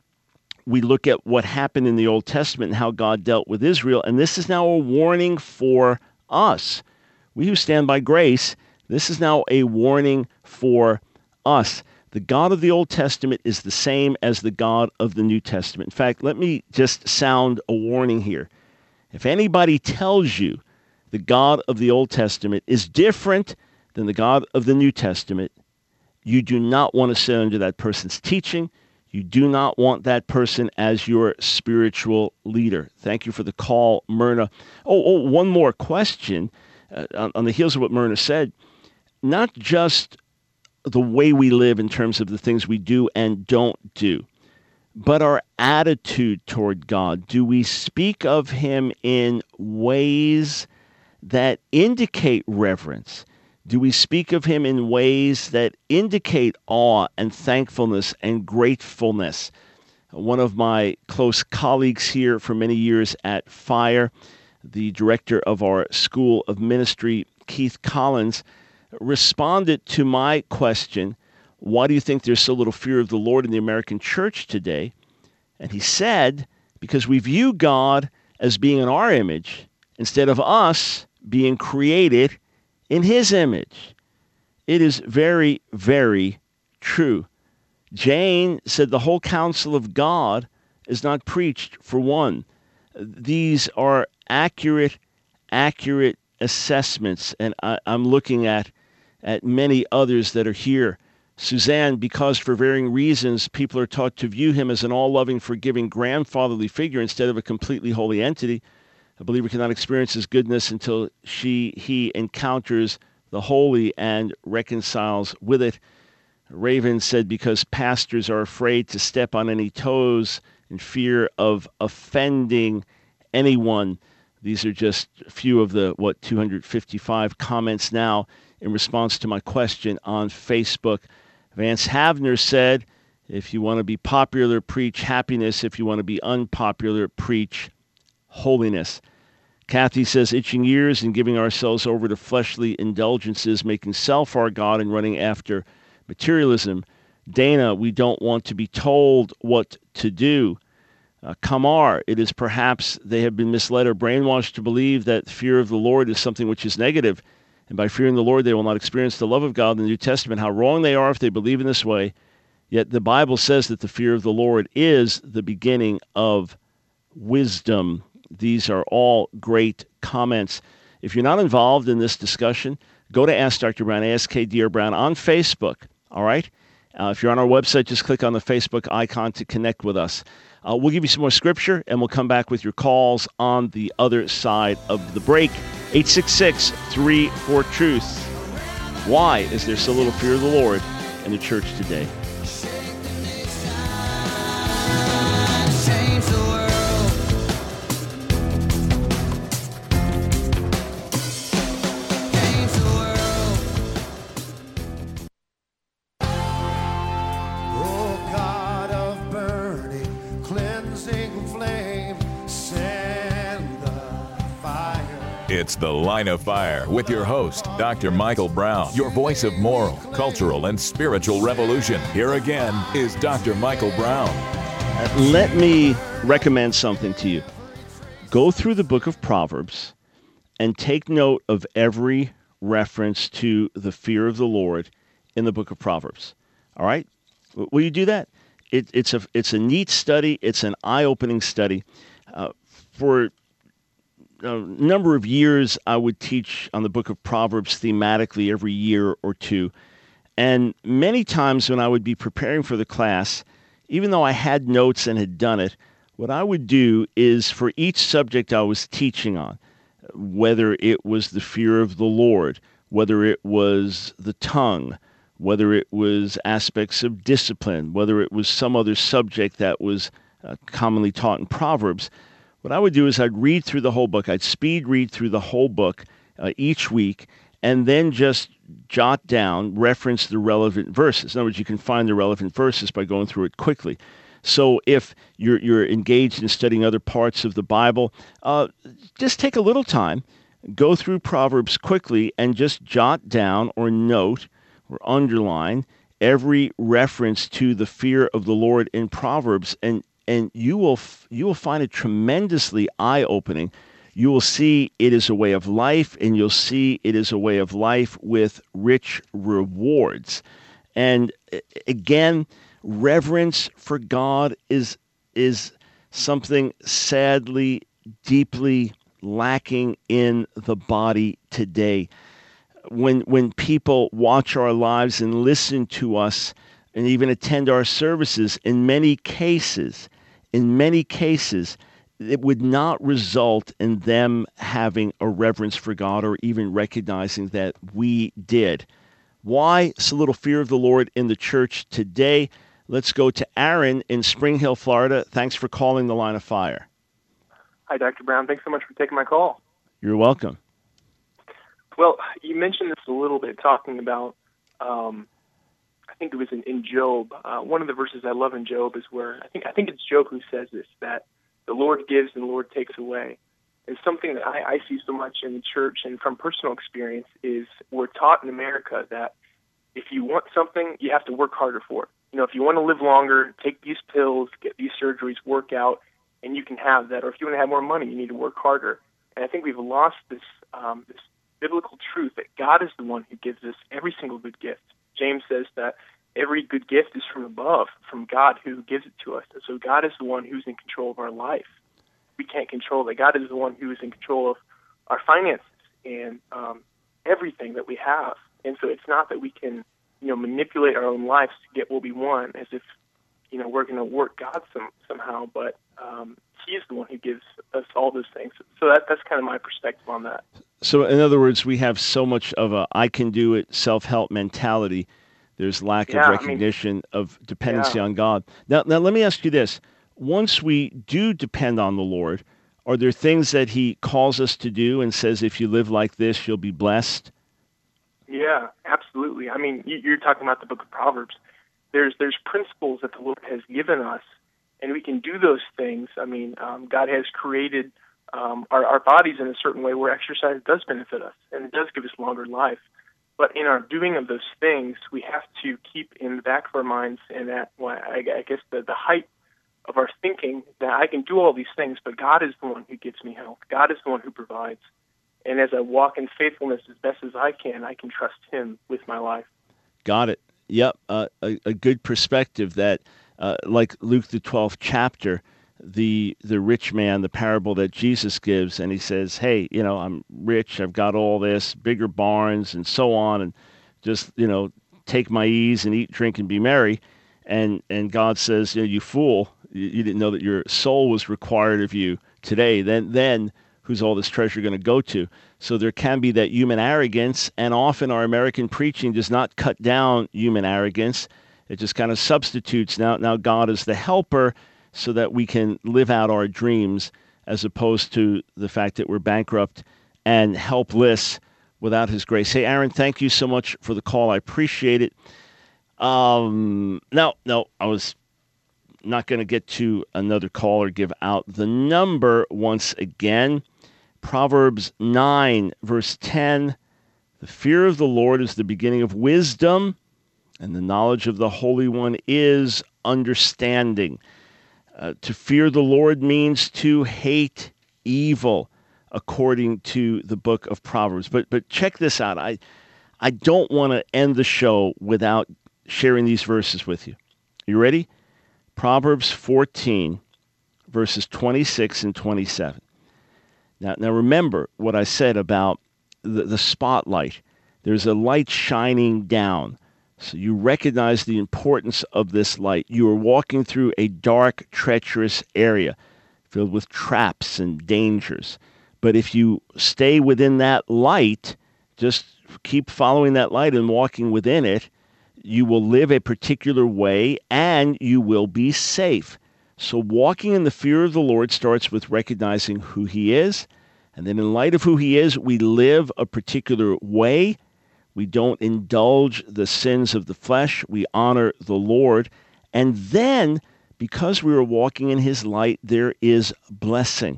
we look at what happened in the Old Testament and how God dealt with Israel, and this is now a warning for us. We who stand by grace, this is now a warning for us. The God of the Old Testament is the same as the God of the New Testament. In fact, let me just sound a warning here. If anybody tells you the God of the Old Testament is different than the God of the New Testament, you do not want to sit under that person's teaching. You do not want that person as your spiritual leader. Thank you for the call, Myrna. Oh, oh one more question uh, on, on the heels of what Myrna said. Not just the way we live in terms of the things we do and don't do, but our attitude toward God. Do we speak of Him in ways that indicate reverence? Do we speak of Him in ways that indicate awe and thankfulness and gratefulness? One of my close colleagues here for many years at FIRE, the director of our School of Ministry, Keith Collins, responded to my question, why do you think there's so little fear of the Lord in the American church today? And he said, because we view God as being in our image instead of us being created in His image. It is very, very true. Jane said the whole counsel of God is not preached for one. These are accurate, accurate assessments, and I, I'm looking at, at many others that are here. Suzanne, because for varying reasons, people are taught to view Him as an all-loving, forgiving, grandfatherly figure instead of a completely holy entity. A believer cannot experience His goodness until she, he encounters the holy and reconciles with it. Raven said, because pastors are afraid to step on any toes in fear of offending anyone. These are just a few of the, what, two hundred fifty-five comments now in response to my question on Facebook. Vance Havner said, if you want to be popular, preach happiness. If you want to be unpopular, preach holiness. Kathy says, itching ears and giving ourselves over to fleshly indulgences, making self our God and running after materialism. Dana, we don't want to be told what to do. Uh, kamar, it is perhaps they have been misled or brainwashed to believe that fear of the Lord is something which is negative, and by fearing the Lord they will not experience the love of God in the New Testament. How wrong they are if they believe in this way. Yet the Bible says that the fear of the Lord is the beginning of wisdom. These are all great comments. If you're not involved in this discussion, go to Ask Doctor Brown, A S K D R Brown on Facebook, all right? Uh, if you're on our website, just click on the Facebook icon to connect with us. Uh, we'll give you some more scripture, and we'll come back with your calls on the other side of the break. eight six six, three four, truth. Why is there so little fear of the Lord in the church today? It's The Line of Fire with your host, Doctor Michael Brown, your voice of moral, cultural, and spiritual revolution. Here again is Doctor Michael Brown. Uh, let me recommend something to you. Go through the book of Proverbs and take note of every reference to the fear of the Lord in the book of Proverbs. All right? Will you do that? It, it's a it's a neat study. It's an eye-opening study. Uh, for a number of years, I would teach on the book of Proverbs thematically every year or two. And many times when I would be preparing for the class, even though I had notes and had done it, what I would do is for each subject I was teaching on, whether it was the fear of the Lord, whether it was the tongue, whether it was aspects of discipline, whether it was some other subject that was uh, commonly taught in Proverbs, what I would do is I'd read through the whole book. I'd speed read through the whole book uh, each week, and then just jot down, reference the relevant verses. In other words, you can find the relevant verses by going through it quickly. So if you're you're engaged in studying other parts of the Bible, uh, just take a little time, go through Proverbs quickly, and just jot down or note or underline every reference to the fear of the Lord in Proverbs, and and you will you will find it tremendously eye-opening. You will see it is a way of life, and you'll see it is a way of life with rich rewards. And again, reverence for God is is something sadly, deeply lacking in the body today. When when people watch our lives and listen to us and even attend our services, in many cases, in many cases, it would not result in them having a reverence for God or even recognizing that we did. Why so little fear of the Lord in the church today? Let's go to Aaron in Spring Hill, Florida. Thanks for calling the Line of Fire. Hi, Doctor Brown. Thanks so much for taking my call. You're welcome. Well, you mentioned this a little bit, talking about, um, I think it was in, in Job. Uh, one of the verses I love in Job is where, I think I think it's Job who says this, that the Lord gives and the Lord takes away. It's something that I, I see so much in the church, and from personal experience is we're taught in America that if you want something, you have to work harder for it. You know, if you want to live longer, take these pills, get these surgeries, work out, and you can have that. Or if you want to have more money, you need to work harder. And I think we've lost this um, this biblical truth that God is the one who gives us every single good gift. James says that every good gift is from above, from God who gives it to us. And so God is the one who's in control of our life. We can't control that. God is the one who is in control of our finances and um, everything that we have. And so it's not that we can, you know, manipulate our own lives to get what we want as if, you know, we're going to work God some, somehow, but um, He is the one who gives us all those things. So that that's kind of my perspective on that. So in other words, we have so much of a I can do it self-help mentality. There's lack yeah, of recognition I mean, of dependency yeah. on God. Now, now let me ask you this. Once we do depend on the Lord, are there things that He calls us to do and says, if you live like this, you'll be blessed? Yeah, absolutely. I mean, you're talking about the book of Proverbs. There's there's principles that the Lord has given us, and we can do those things. I mean, um, God has created um, our, our bodies in a certain way where exercise does benefit us, and it does give us longer life. But in our doing of those things, we have to keep in the back of our minds, and at well, I, I guess the, the height of our thinking that I can do all these things, but God is the one who gives me health. God is the one who provides. And as I walk in faithfulness as best as I can, I can trust him with my life. Got it. Yep. Uh, a, a good perspective that, uh, like Luke, the twelfth chapter, the the rich man, the parable that Jesus gives, and he says, hey, you know, I'm rich, I've got all this, bigger barns and so on, and just, you know, take my ease and eat, drink, and be merry. And and God says, you know, you fool, you, you didn't know that your soul was required of you today. Then, then who's all this treasure going to go to? So there can be that human arrogance, and often our American preaching does not cut down human arrogance. It just kind of substitutes. Now, now God is the helper so that we can live out our dreams, as opposed to the fact that we're bankrupt and helpless without his grace. Hey, Aaron, thank you so much for the call. I appreciate it. Um, no, no, I was not going to get to another call or give out the number once again. Proverbs nine, verse ten, the fear of the Lord is the beginning of wisdom, and the knowledge of the Holy One is understanding. Uh, to fear the Lord means to hate evil, according to the book of Proverbs. But but check this out. I I don't want to end the show without sharing these verses with you. You ready? Proverbs fourteen, verses twenty-six and twenty-seven. Now, now remember what I said about the, the spotlight. There's a light shining down. So you recognize the importance of this light. You are walking through a dark, treacherous area filled with traps and dangers. But if you stay within that light, just keep following that light and walking within it, you will live a particular way and you will be safe. So walking in the fear of the Lord starts with recognizing who he is. And then in light of who he is, we live a particular way. We don't indulge the sins of the flesh. We honor the Lord. And then, because we are walking in his light, there is blessing.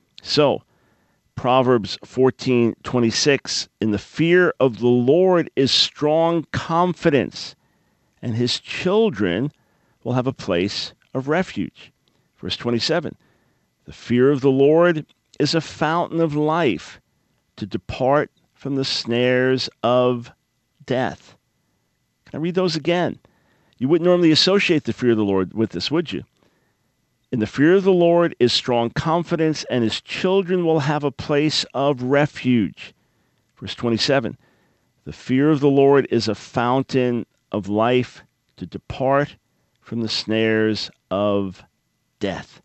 So, Proverbs fourteen twenty-six, in the fear of the Lord is strong confidence, and his children will have a place of refuge. Verse twenty-seven, the fear of the Lord is a fountain of life, to depart from the snares of death. Can I read those again? You wouldn't normally associate the fear of the Lord with this, would you? In the fear of the Lord is strong confidence, and his children will have a place of refuge. Verse twenty-seven, the fear of the Lord is a fountain of life, to depart from the snares of death.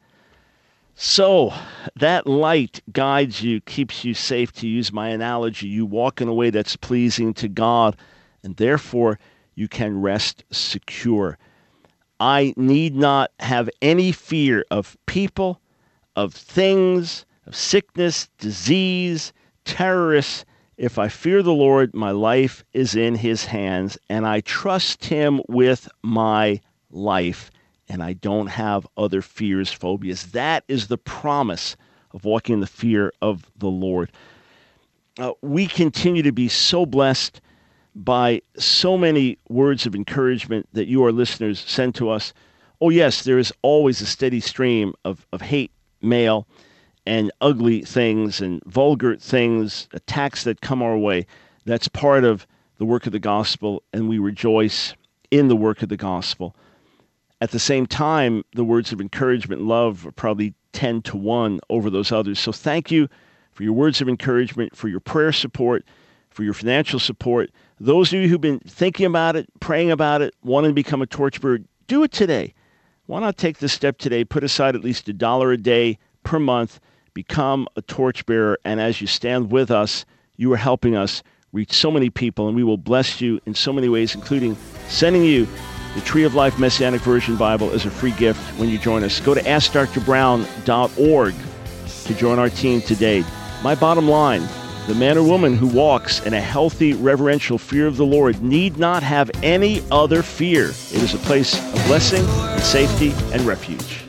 So that light guides you, keeps you safe, to use my analogy. You walk in a way that's pleasing to God, and therefore you can rest secure. I need not have any fear of people, of things, of sickness, disease, terrorists. If I fear the Lord, my life is in his hands, and I trust him with my life, and I don't have other fears, phobias. That is the promise of walking in the fear of the Lord. Uh, we continue to be so blessed by so many words of encouragement that you, our listeners, send to us. Oh, yes, there is always a steady stream of, of hate mail and ugly things and vulgar things, attacks that come our way. That's part of the work of the gospel, and we rejoice in the work of the gospel. At the same time, the words of encouragement and love are probably ten to one over those others. So thank you for your words of encouragement, for your prayer support, for your financial support. Those of you who've been thinking about it, praying about it, wanting to become a torchbearer, do it today. Why not take this step today? Put aside at least a dollar a day per month. Become a torchbearer. And as you stand with us, you are helping us reach so many people, and we will bless you in so many ways, including sending you the Tree of Life Messianic Version Bible as a free gift when you join us. Go to ask dr brown dot org to join our team today. My bottom line, the man or woman who walks in a healthy, reverential fear of the Lord need not have any other fear. It is a place of blessing and safety and refuge.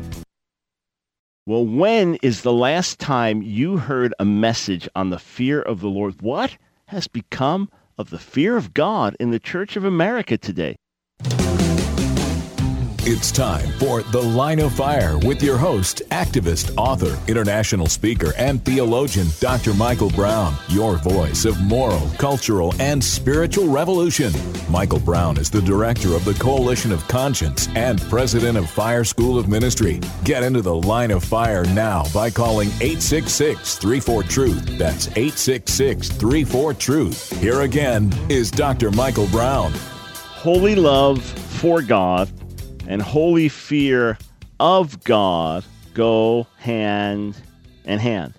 Well, when is the last time you heard a message on the fear of the Lord? What has become of the fear of God in the Church of America today? It's time for The Line of Fire with your host, activist, author, international speaker, and theologian, Doctor Michael Brown, your voice of moral, cultural, and spiritual revolution. Michael Brown is the director of the Coalition of Conscience and president of Fire School of Ministry. Get into The Line of Fire now by calling eight six six, three four, truth. That's eight six six, three four, truth. Here again is Doctor Michael Brown. Holy love for God and holy fear of God go hand in hand.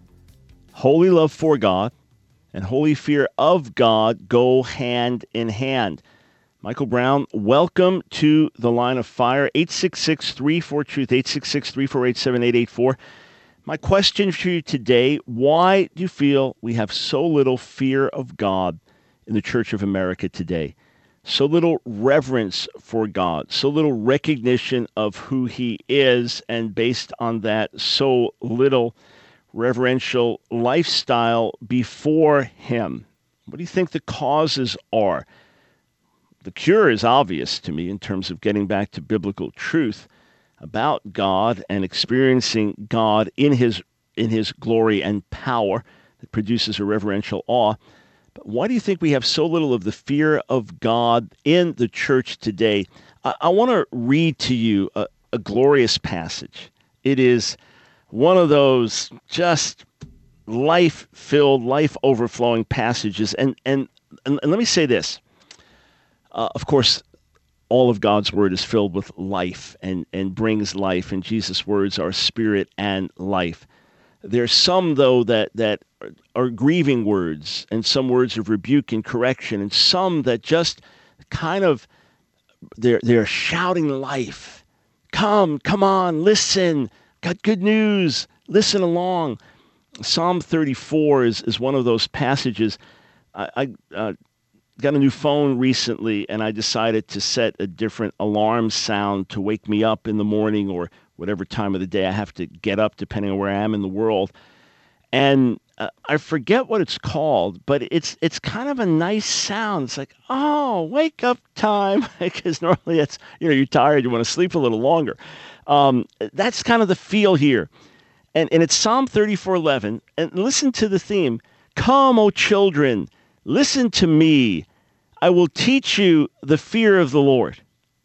Holy love for God and holy fear of God go hand in hand. Michael Brown, welcome to The Line of Fire. eight six six, three four, truth, eight six six, three four eight, seven eight eight four. My question for you today, why do you feel we have so little fear of God in the Church of America today? So little reverence for God, so little recognition of who he is, and based on that, so little reverential lifestyle before him. What do you think the causes are? The cure is obvious to me in terms of getting back to biblical truth about God and experiencing God in his in his glory and power that produces a reverential awe. But why do you think we have so little of the fear of God in the church today? I, I want to read to you a, a glorious passage. It is one of those just life-filled, life-overflowing passages. And, and, and, and let me say this. Uh, of course, all of God's word is filled with life and, and brings life, and Jesus' words are spirit and life. There's some, though, that, that are grieving words, and some words of rebuke and correction, and some that just kind of, they're, they're shouting life. Come, come on, listen, got good news, listen along. Psalm thirty-four is, is one of those passages. I, I uh, got a new phone recently, and I decided to set a different alarm sound to wake me up in the morning or whatever time of the day I have to get up, depending on where I am in the world. And uh, I forget what it's called, but it's it's kind of a nice sound. It's like, oh, wake up time, because normally it's, you know, you're tired, you want to sleep a little longer. Um, that's kind of the feel here. And, and it's Psalm thirty-four eleven. And listen to the theme. Come, O children, listen to me. I will teach you the fear of the Lord.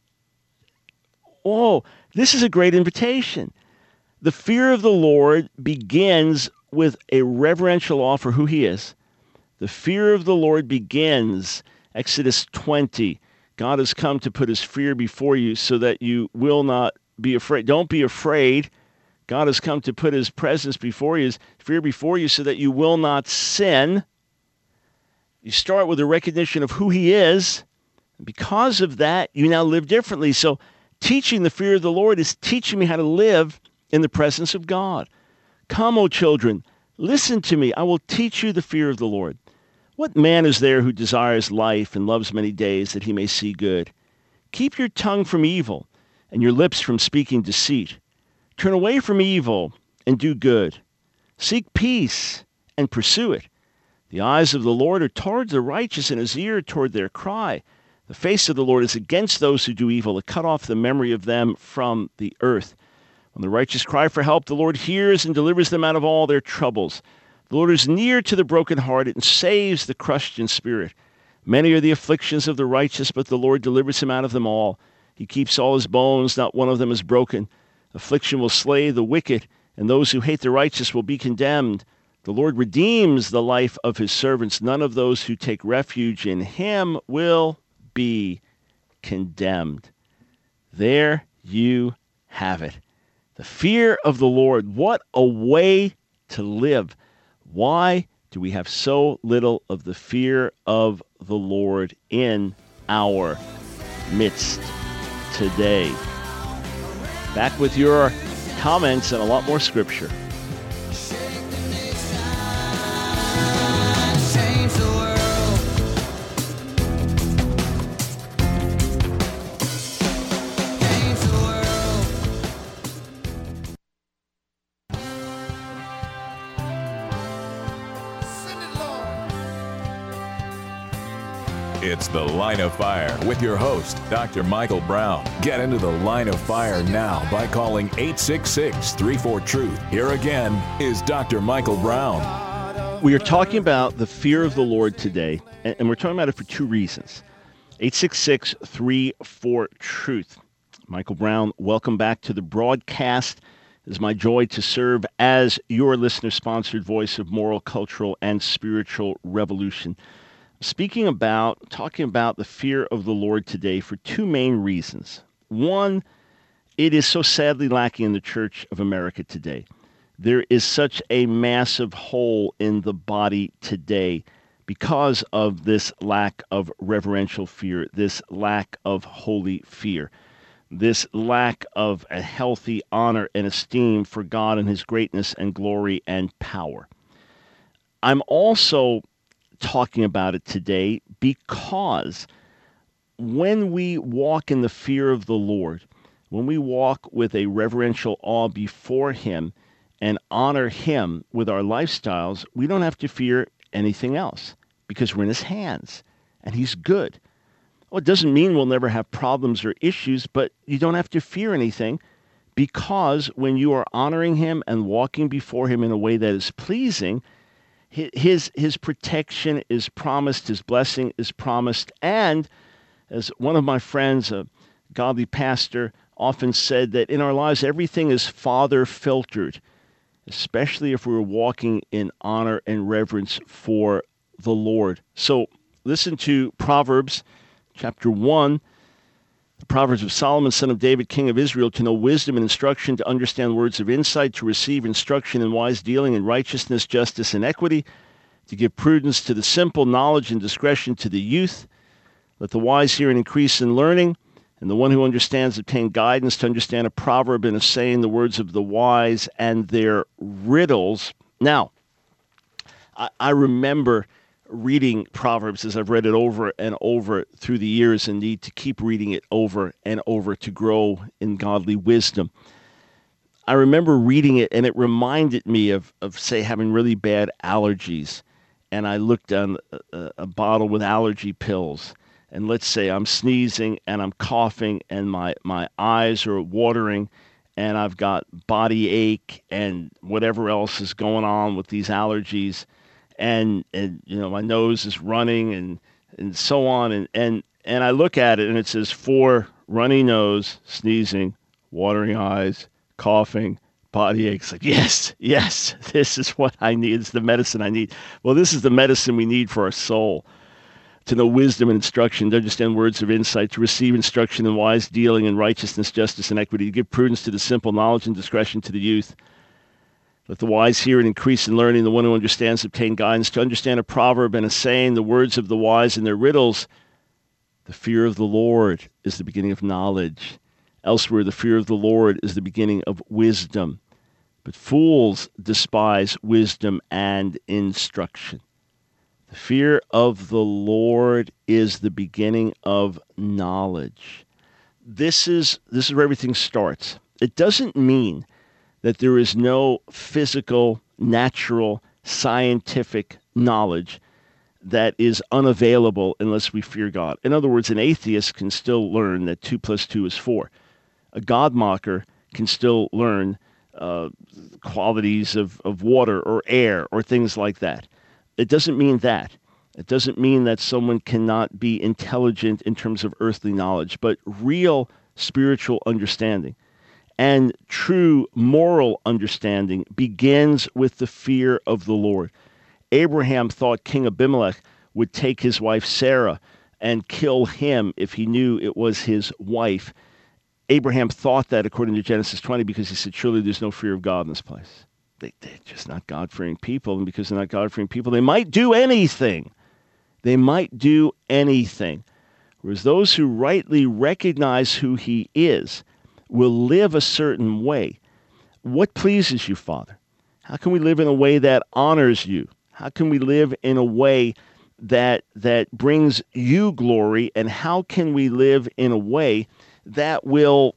Oh, this is a great invitation. The fear of the Lord begins with a reverential awe for who he is. The fear of the Lord begins, Exodus twenty. God has come to put his fear before you so that you will not be afraid. Don't be afraid. God has come to put his presence before you, his fear before you, so that you will not sin. You start with a recognition of who he is. And because of that, you now live differently. So teaching the fear of the Lord is teaching me how to live in the presence of God. Come, O children, listen to me. I will teach you the fear of the Lord. What man is there who desires life and loves many days that he may see good? Keep your tongue from evil and your lips from speaking deceit. Turn away from evil and do good. Seek peace and pursue it. The eyes of the Lord are toward the righteous, and his ear toward their cry. The face of the Lord is against those who do evil, to cut off the memory of them from the earth. When the righteous cry for help, the Lord hears and delivers them out of all their troubles. The Lord is near to the brokenhearted and saves the crushed in spirit. Many are the afflictions of the righteous, but the Lord delivers him out of them all. He keeps all his bones, not one of them is broken. Affliction will slay the wicked, and those who hate the righteous will be condemned. The Lord redeems the life of his servants. None of those who take refuge in him will be condemned. There you have it. The fear of the Lord. What a way to live. Why do we have so little of the fear of the Lord in our midst today? Back with your comments and a lot more scripture. It's The Line of Fire with your host, Doctor Michael Brown. Get into the Line of Fire now by calling eight six six, three four, truth. Here again is Doctor Michael Brown. We are talking about the fear of the Lord today, and we're talking about it for two reasons. eight six six, three four, truth. Michael Brown, welcome back to the broadcast. It is my joy to serve as your listener-sponsored voice of moral, cultural, and spiritual revolution. Speaking about, talking about the fear of the Lord today for two main reasons. One, it is so sadly lacking in the Church of America today. There is such a massive hole in the body today because of this lack of reverential fear, this lack of holy fear, this lack of a healthy honor and esteem for God and His greatness and glory and power. I'm also talking about it today because when we walk in the fear of the Lord, when we walk with a reverential awe before Him and honor Him with our lifestyles, we don't have to fear anything else because we're in His hands and He's good. Well, it doesn't mean we'll never have problems or issues, but you don't have to fear anything because when you are honoring Him and walking before Him in a way that is pleasing, His his protection is promised, His blessing is promised, and as one of my friends, a godly pastor, often said that in our lives everything is Father filtered, especially if we're walking in honor and reverence for the Lord. So listen to Proverbs chapter one, the Proverbs of Solomon, son of David, king of Israel, to know wisdom and instruction, to understand words of insight, to receive instruction in wise dealing and righteousness, justice, and equity, to give prudence to the simple, knowledge and discretion to the youth. Let the wise hear and increase in learning, and the one who understands obtain guidance, to understand a proverb and a saying, the words of the wise and their riddles. Now, I, I remember reading Proverbs as I've read it over and over through the years and need to keep reading it over and over to grow in godly wisdom. I remember reading it and it reminded me of, of say, having really bad allergies. And I looked down a, a bottle with allergy pills. And let's say I'm sneezing and I'm coughing and my, my eyes are watering and I've got body ache and whatever else is going on with these allergies. And, and you know, my nose is running and, and so on. And, and, and I look at it and it says for runny nose, sneezing, watering eyes, coughing, body aches. Like, yes, yes, this is what I need. It's the medicine I need. Well, this is the medicine we need for our soul. To know wisdom and instruction, to understand words of insight, to receive instruction in wise dealing and righteousness, justice, and equity, to give prudence to the simple, knowledge and discretion to the youth. Let the wise hear and increase in learning, the one who understands obtain guidance, to understand a proverb and a saying, the words of the wise and their riddles. The fear of the Lord is the beginning of knowledge. Elsewhere, the fear of the Lord is the beginning of wisdom. But fools despise wisdom and instruction. The fear of the Lord is the beginning of knowledge. This is, this is where everything starts. It doesn't mean that there is no physical, natural, scientific knowledge that is unavailable unless we fear God. In other words, an atheist can still learn that two plus two is four. A God mocker can still learn uh, qualities of, of water or air or things like that. It doesn't mean that. It doesn't mean that someone cannot be intelligent in terms of earthly knowledge, but real spiritual understanding and true moral understanding begins with the fear of the Lord. Abraham thought King Abimelech would take his wife Sarah and kill him if he knew it was his wife. Abraham thought that according to Genesis twenty because he said, surely there's no fear of God in this place. They, they're just not God-fearing people, and because they're not God-fearing people, they might do anything. They might do anything. Whereas those who rightly recognize who He is will live a certain way. What pleases you, Father? How can we live in a way that honors you? How can we live in a way that that brings you glory? And how can we live in a way that will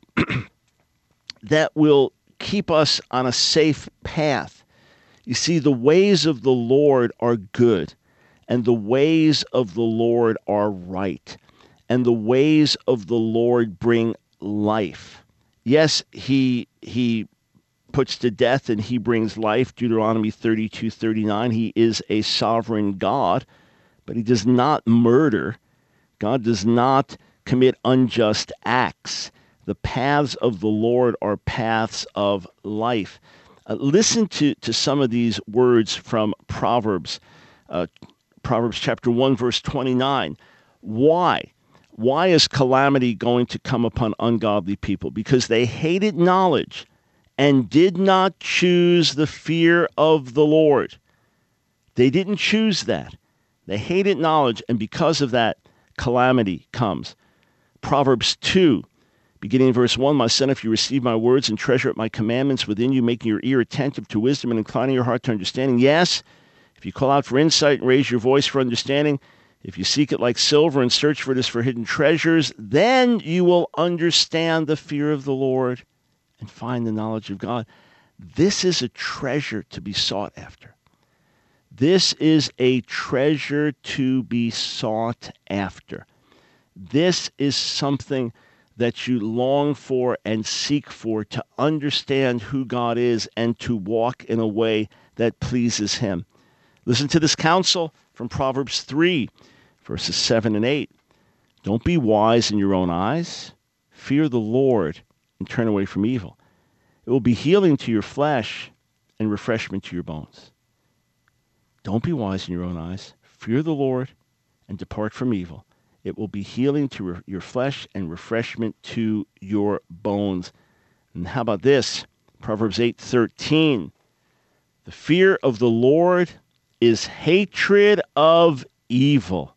that will keep us on a safe path? You see, the ways of the Lord are good, and the ways of the Lord are right, and the ways of the Lord bring life. Yes, he he puts to death and he brings life, Deuteronomy thirty-two thirty-nine. He is a sovereign God, but he does not murder. God does not commit unjust acts. The paths of the Lord are paths of life. Uh, listen to, to some of these words from Proverbs, uh, Proverbs chapter one, verse twenty-nine. Why? Why is calamity going to come upon ungodly people? Because they hated knowledge and did not choose the fear of the Lord. They didn't choose that. They hated knowledge, and because of that, calamity comes. Proverbs two, beginning in verse one, my son, if you receive my words and treasure up my commandments within you, making your ear attentive to wisdom and inclining your heart to understanding. Yes, if you call out for insight and raise your voice for understanding, if you seek it like silver and search for it as for hidden treasures, then you will understand the fear of the Lord and find the knowledge of God. This is a treasure to be sought after. This is a treasure to be sought after. This is something that you long for and seek for, to understand who God is and to walk in a way that pleases him. Listen to this counsel from Proverbs three, verses seven and eight. Don't be wise in your own eyes. Fear the Lord and turn away from evil. It will be healing to your flesh and refreshment to your bones. Don't be wise in your own eyes. Fear the Lord and depart from evil. It will be healing to re- your flesh and refreshment to your bones. And how about this? Proverbs eight thirteen. The fear of the Lord is hatred of evil.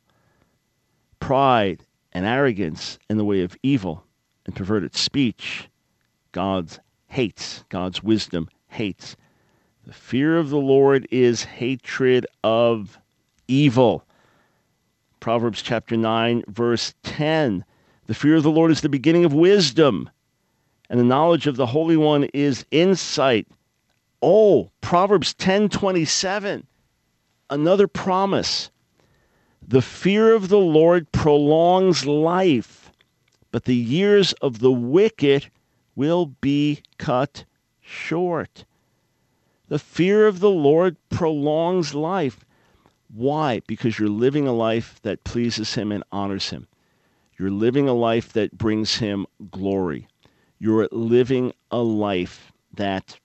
Pride and arrogance in the way of evil and perverted speech, God's hates. God's wisdom hates. The fear of the Lord is hatred of evil. Proverbs chapter nine, verse ten. The fear of the Lord is the beginning of wisdom, and the knowledge of the Holy One is insight. Oh, Proverbs ten twenty-seven. Another promise. The fear of the Lord prolongs life, but the years of the wicked will be cut short. The fear of the Lord prolongs life. Why? Because you're living a life that pleases him and honors him. You're living a life that brings him glory. You're living a life that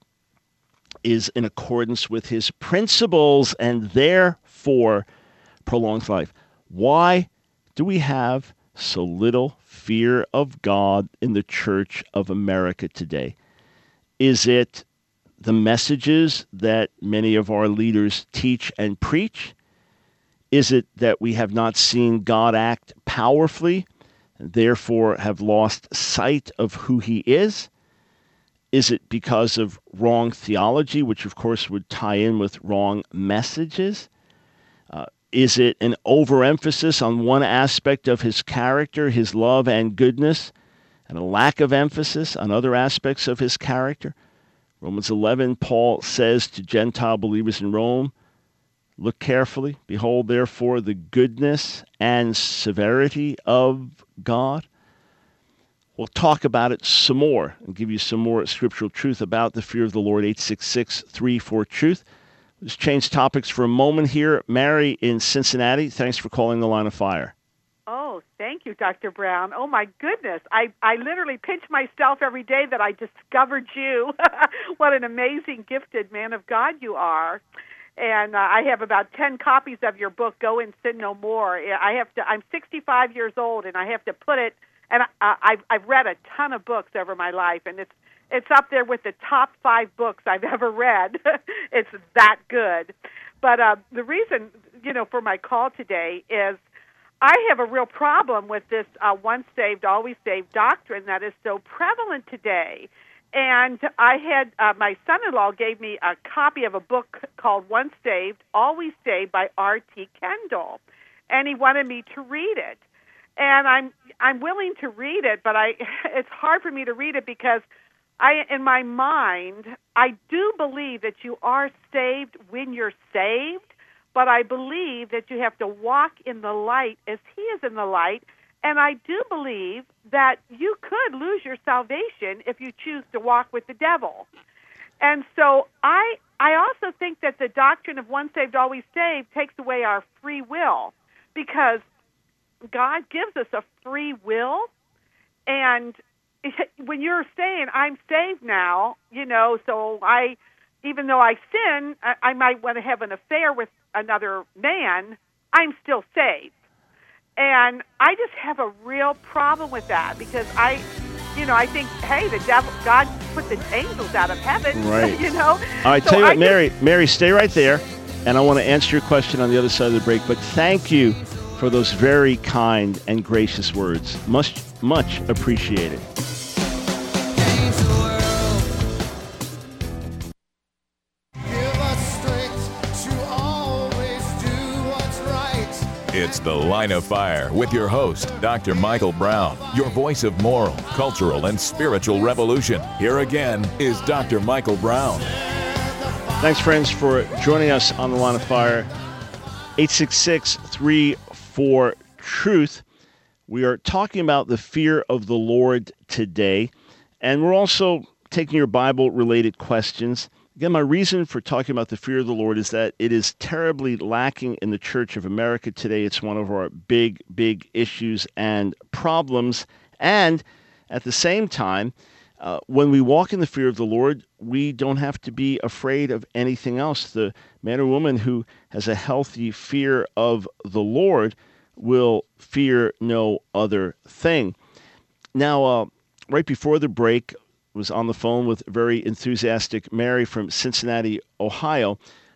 is in accordance with his principles and therefore prolongs life. Why do we have so little fear of God in the Church of America today? Is it the messages that many of our leaders teach and preach? Is it that we have not seen God act powerfully and therefore have lost sight of who he is? Is it because of wrong theology, which of course would tie in with wrong messages? Uh, is it an overemphasis on one aspect of his character, his love and goodness, and a lack of emphasis on other aspects of his character? Romans eleven, Paul says to Gentile believers in Rome, look carefully, behold therefore the goodness and severity of God. We'll talk about it some more and give you some more scriptural truth about the fear of the Lord. Eight six six, three four, truth. Let's change topics for a moment here. Mary in Cincinnati, thanks for calling the Line of Fire. Oh, thank you, Doctor Brown. Oh, my goodness. I, I literally pinch myself every day that I discovered you. What an amazing, gifted man of God you are. And uh, I have about ten copies of your book, Go and Sin No More. I have to. I'm sixty-five years old, and I have to put it, and I, I've, I've read a ton of books over my life, and it's it's up there with the top five books I've ever read. It's that good. But uh, the reason, you know, for my call today is I have a real problem with this uh, once saved, always saved doctrine that is so prevalent today. And I had, uh, my son-in-law gave me a copy of a book called Once Saved, Always Saved by R T Kendall. And he wanted me to read it. And I'm I'm willing to read it, but I it's hard for me to read it because I, in my mind, I do believe that you are saved when you're saved, but I believe that you have to walk in the light as he is in the light. And I do believe that you could lose your salvation if you choose to walk with the devil. And so I I also think that the doctrine of once saved, always saved takes away our free will, because God gives us a free will. And when you're saying, I'm saved now, you know, so I, even though I sin, I, I might want to have an affair with another man, I'm still saved. And I just have a real problem with that, because I, you know, I think, hey, the devil, God put the angels out of heaven, right? You know. All right, so tell you what, I Mary, just, Mary, stay right there, and I want to answer your question on the other side of the break. But thank you for those very kind and gracious words. Much, much appreciated. It's The Line of Fire with your host, Doctor Michael Brown, your voice of moral, cultural, and spiritual revolution. Here again is Doctor Michael Brown. Thanks, friends, for joining us on The Line of Fire. eight six six, three four, truth. We are talking about the fear of the Lord today, and we're also taking your Bible-related questions. Again, my reason for talking about the fear of the Lord is that it is terribly lacking in the Church of America today. It's one of our big, big issues and problems. And at the same time, uh, when we walk in the fear of the Lord, we don't have to be afraid of anything else. The man or woman who has a healthy fear of the Lord will fear no other thing. Now, uh, right before the break, was on the phone with very enthusiastic Mary from Cincinnati, Ohio.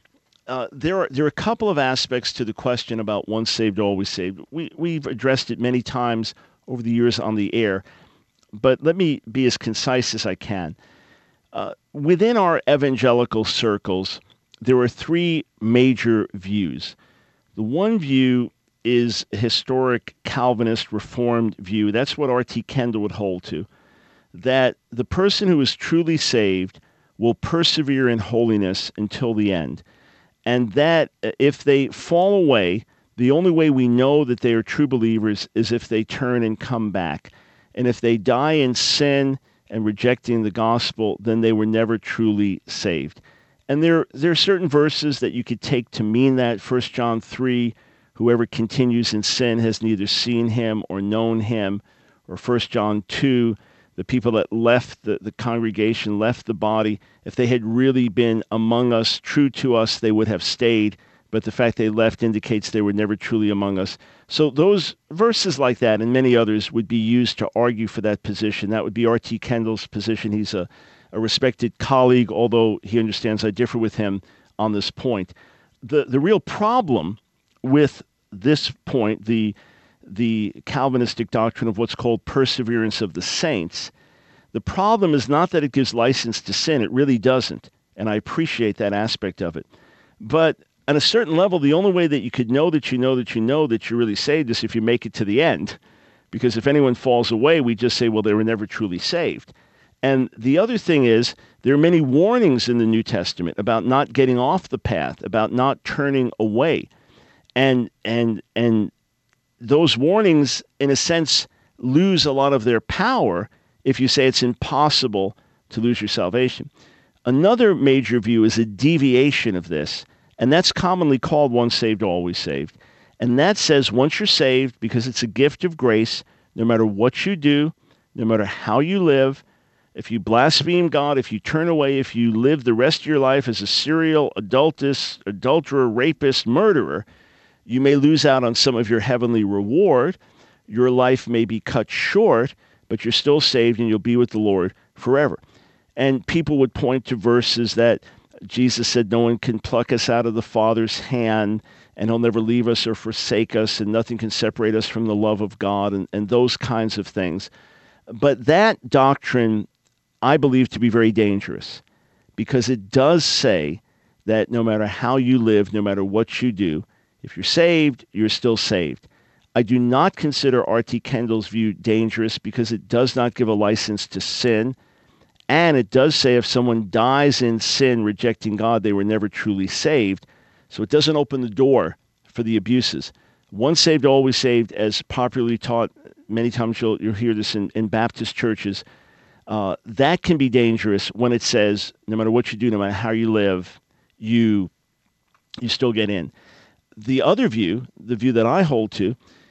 Uh, there are there are a couple of aspects to the question about once saved, always saved. We, we've addressed it many times over the years on the air, but let me be as concise as I can. Uh, within our evangelical circles, there are three major views. The one view is a historic Calvinist Reformed view. That's what R T Kendall would hold to, that the person who is truly saved will persevere in holiness until the end. And that if they fall away, the only way we know that they are true believers is if they turn and come back. And if they die in sin and rejecting the gospel, then they were never truly saved. And there, there are certain verses that you could take to mean that. First John three, whoever continues in sin has neither seen him or known him. Or First John two, the people that left the, the congregation, left the body, if they had really been among us, true to us, they would have stayed. But the fact they left indicates they were never truly among us. So those verses like that and many others would be used to argue for that position. That would be R T Kendall's position. He's a, a respected colleague, although he understands I differ with him on this point. The, the real problem with this point, the the Calvinistic doctrine of what's called perseverance of the saints, the problem is not that it gives license to sin. It really doesn't, and I appreciate that aspect of it. But on a certain level, the only way that you could know that you know that you know that you're really saved is if you make it to the end. Because if anyone falls away, we just say, well, they were never truly saved. And the other thing is, there are many warnings in the New Testament about not getting off the path, about not turning away. And and and those warnings, in a sense, lose a lot of their power if you say it's impossible to lose your salvation. Another major view is a deviation of this, and that's commonly called once saved, always saved. And that says once you're saved, because it's a gift of grace, no matter what you do, no matter how you live, if you blaspheme God, if you turn away, if you live the rest of your life as a serial adulteress, adulterer, rapist, murderer, you may lose out on some of your heavenly reward. Your life may be cut short, but you're still saved and you'll be with the Lord forever. And people would point to verses that Jesus said no one can pluck us out of the Father's hand, and he'll never leave us or forsake us, and nothing can separate us from the love of God, and, and those kinds of things. But that doctrine, I believe to be very dangerous, because it does say that no matter how you live, no matter what you do, if you're saved, you're still saved. I do not consider R T Kendall's view dangerous because it does not give a license to sin. And it does say if someone dies in sin, rejecting God, they were never truly saved. So it doesn't open the door for the abuses. Once saved, always saved, as popularly taught, many times you'll, you'll hear this in, in Baptist churches. Uh, that can be dangerous when it says, no matter what you do, no matter how you live, you you still get in. The other view, the view that I hold to,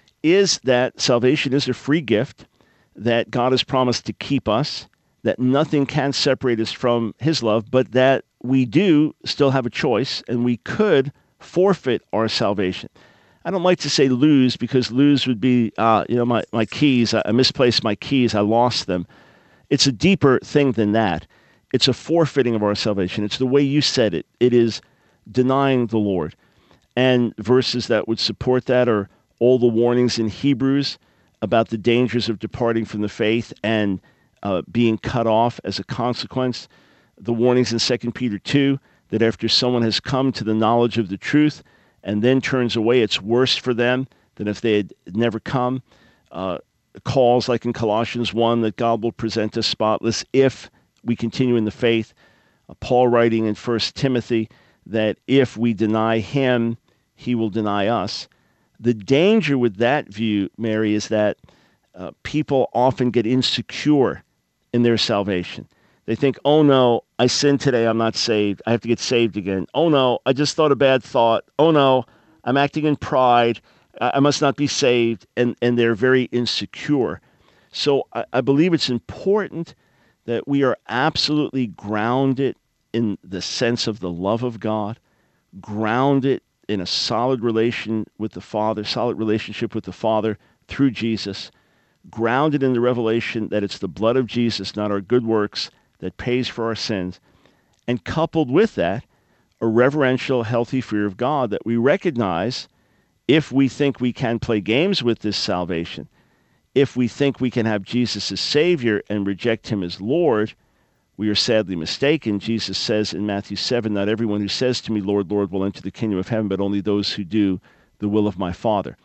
is that salvation is a free gift, that God has promised to keep us, that nothing can separate us from his love, but that we do still have a choice, and we could forfeit our salvation. I don't like to say lose, because lose would be, uh, you know, my, my keys, I misplaced my keys, I lost them. It's a deeper thing than that. It's a forfeiting of our salvation. It's the way you said it. It is denying the Lord. And verses that would support that are all the warnings in Hebrews about the dangers of departing from the faith and uh, being cut off as a consequence. The warnings in Second Peter two, that after someone has come to the knowledge of the truth and then turns away, it's worse for them than if they had never come. Uh, calls, like in Colossians one, that God will present us spotless if we continue in the faith. Uh, Paul writing in First Timothy that if we deny him, he will deny us. The danger with that view, Mary, is that uh, people often get insecure in their salvation. They think, oh no, I sinned today, I'm not saved. I have to get saved again. Oh no, I just thought a bad thought. Oh no, I'm acting in pride. I must not be saved. And, and they're very insecure. So I, I believe it's important that we are absolutely grounded in the sense of the love of God, grounded in a solid relation with the Father, solid relationship with the Father through Jesus, grounded in the revelation that it's the blood of Jesus, not our good works, that pays for our sins, and coupled with that, a reverential, healthy fear of God, that we recognize if we think we can play games with this salvation, if we think we can have Jesus as Savior and reject him as Lord, we are sadly mistaken. Jesus says in Matthew seven, not everyone who says to me, Lord, Lord, will enter the kingdom of heaven, but only those who do the will of my Father.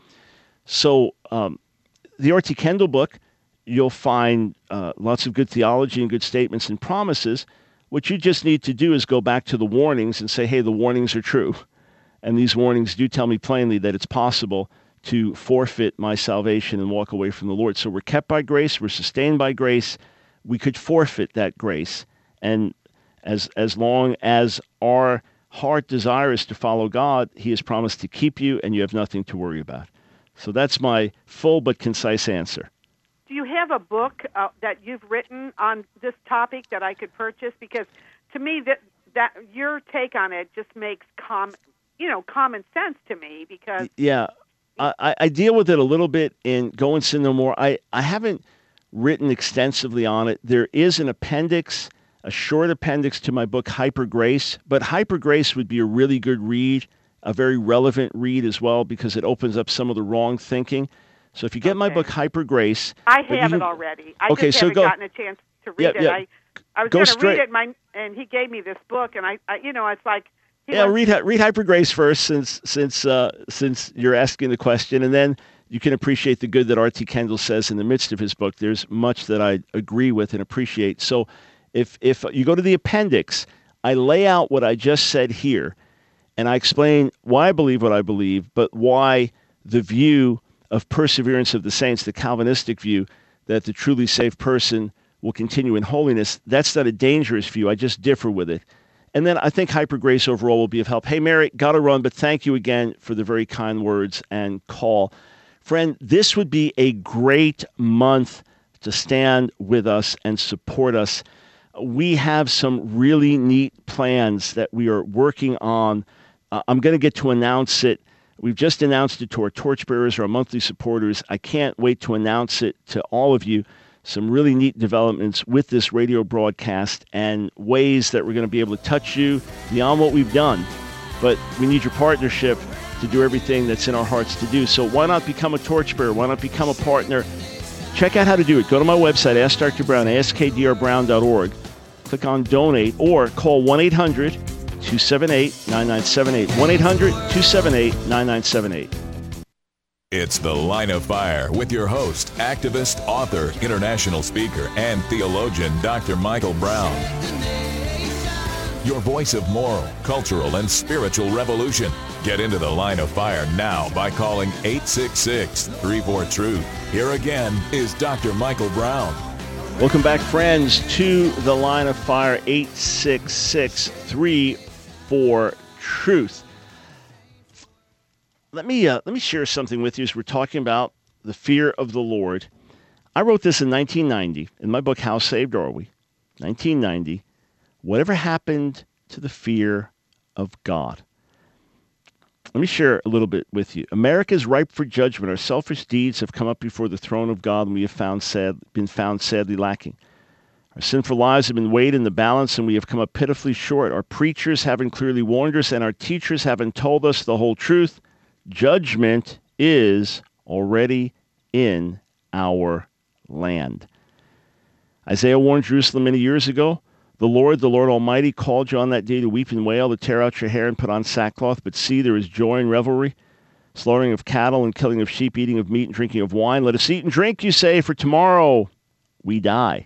So um, the R T Kendall book, you'll find uh, lots of good theology and good statements and promises. What you just need to do is go back to the warnings and say, hey, the warnings are true. And these warnings do tell me plainly that it's possible to forfeit my salvation and walk away from the Lord. So we're kept by grace, we're sustained by grace. We could forfeit that grace. And as as long as our heart desires to follow God, he has promised to keep you, and you have nothing to worry about. So that's my full but concise answer. Do you have a book uh, that you've written on this topic that I could purchase? Because to me, that that your take on it just makes com, you know, common sense to me. Because yeah, I, I deal with it a little bit in Go and Sin No More. I, I haven't written extensively on it. There is an appendix, a short appendix to my book, Hyper Grace. But Hyper Grace would be a really good read, a very relevant read as well, because it opens up some of the wrong thinking. So if you get okay. my book, Hyper Grace... I have it already. I okay, just so haven't go, gotten a chance to read yeah, it. Yeah. I, I was going to read it, my, and he gave me this book, and I, I you know, it's like... Yeah, wants- read read Hyper Grace first, since since uh, since you're asking the question, and then you can appreciate the good that R T Kendall says in the midst of his book. There's much that I agree with and appreciate. So if if you go to the appendix, I lay out what I just said here, and I explain why I believe what I believe, but why the view of perseverance of the saints, the Calvinistic view, that the truly saved person will continue in holiness, that's not a dangerous view. I just differ with it. And then I think Hyper Grace overall will be of help. Hey, Mary, got to run, but thank you again for the very kind words and call. Friend, this would be a great month to stand with us and support us. We have some really neat plans that we are working on. Uh, I'm going to get to announce it. We've just announced it to our torchbearers, our monthly supporters. I can't wait to announce it to all of you. Some really neat developments with this radio broadcast and ways that we're going to be able to touch you beyond what we've done. But we need your partnership to do everything that's in our hearts to do. So why not become a torchbearer? Why not become a partner? Check out how to do it. Go to my website, Ask Doctor Brown, ask d r brown dot org. Click on Donate or call one eight hundred two seven eight nine nine seven eight. one eight hundred two seven eight nine nine seven eight. It's The Line of Fire with your host, activist, author, international speaker, and theologian, Doctor Michael Brown. your voice of moral, cultural, and spiritual revolution. Get into the line of fire now by calling eight six six, three four, truth. Here again is Doctor Michael Brown. Welcome back, friends, to the line of fire, eight six six, three four, truth. Let me uh, let me share something with you as we're talking about the fear of the Lord. I wrote this in nineteen ninety in my book, How Saved Are We? nineteen ninety. Whatever happened to the fear of God? Let me share a little bit with you. America is ripe for judgment. Our selfish deeds have come up before the throne of God, and we have found sad, been found sadly lacking. Our sinful lives have been weighed in the balance, and we have come up pitifully short. Our preachers haven't clearly warned us, and our teachers haven't told us the whole truth. Judgment is already in our land. Isaiah warned Jerusalem many years ago. The Lord, the Lord Almighty, called you on that day to weep and wail, to tear out your hair and put on sackcloth. But see, there is joy and revelry, slaughtering of cattle and killing of sheep, eating of meat and drinking of wine. Let us eat and drink, you say, for tomorrow we die.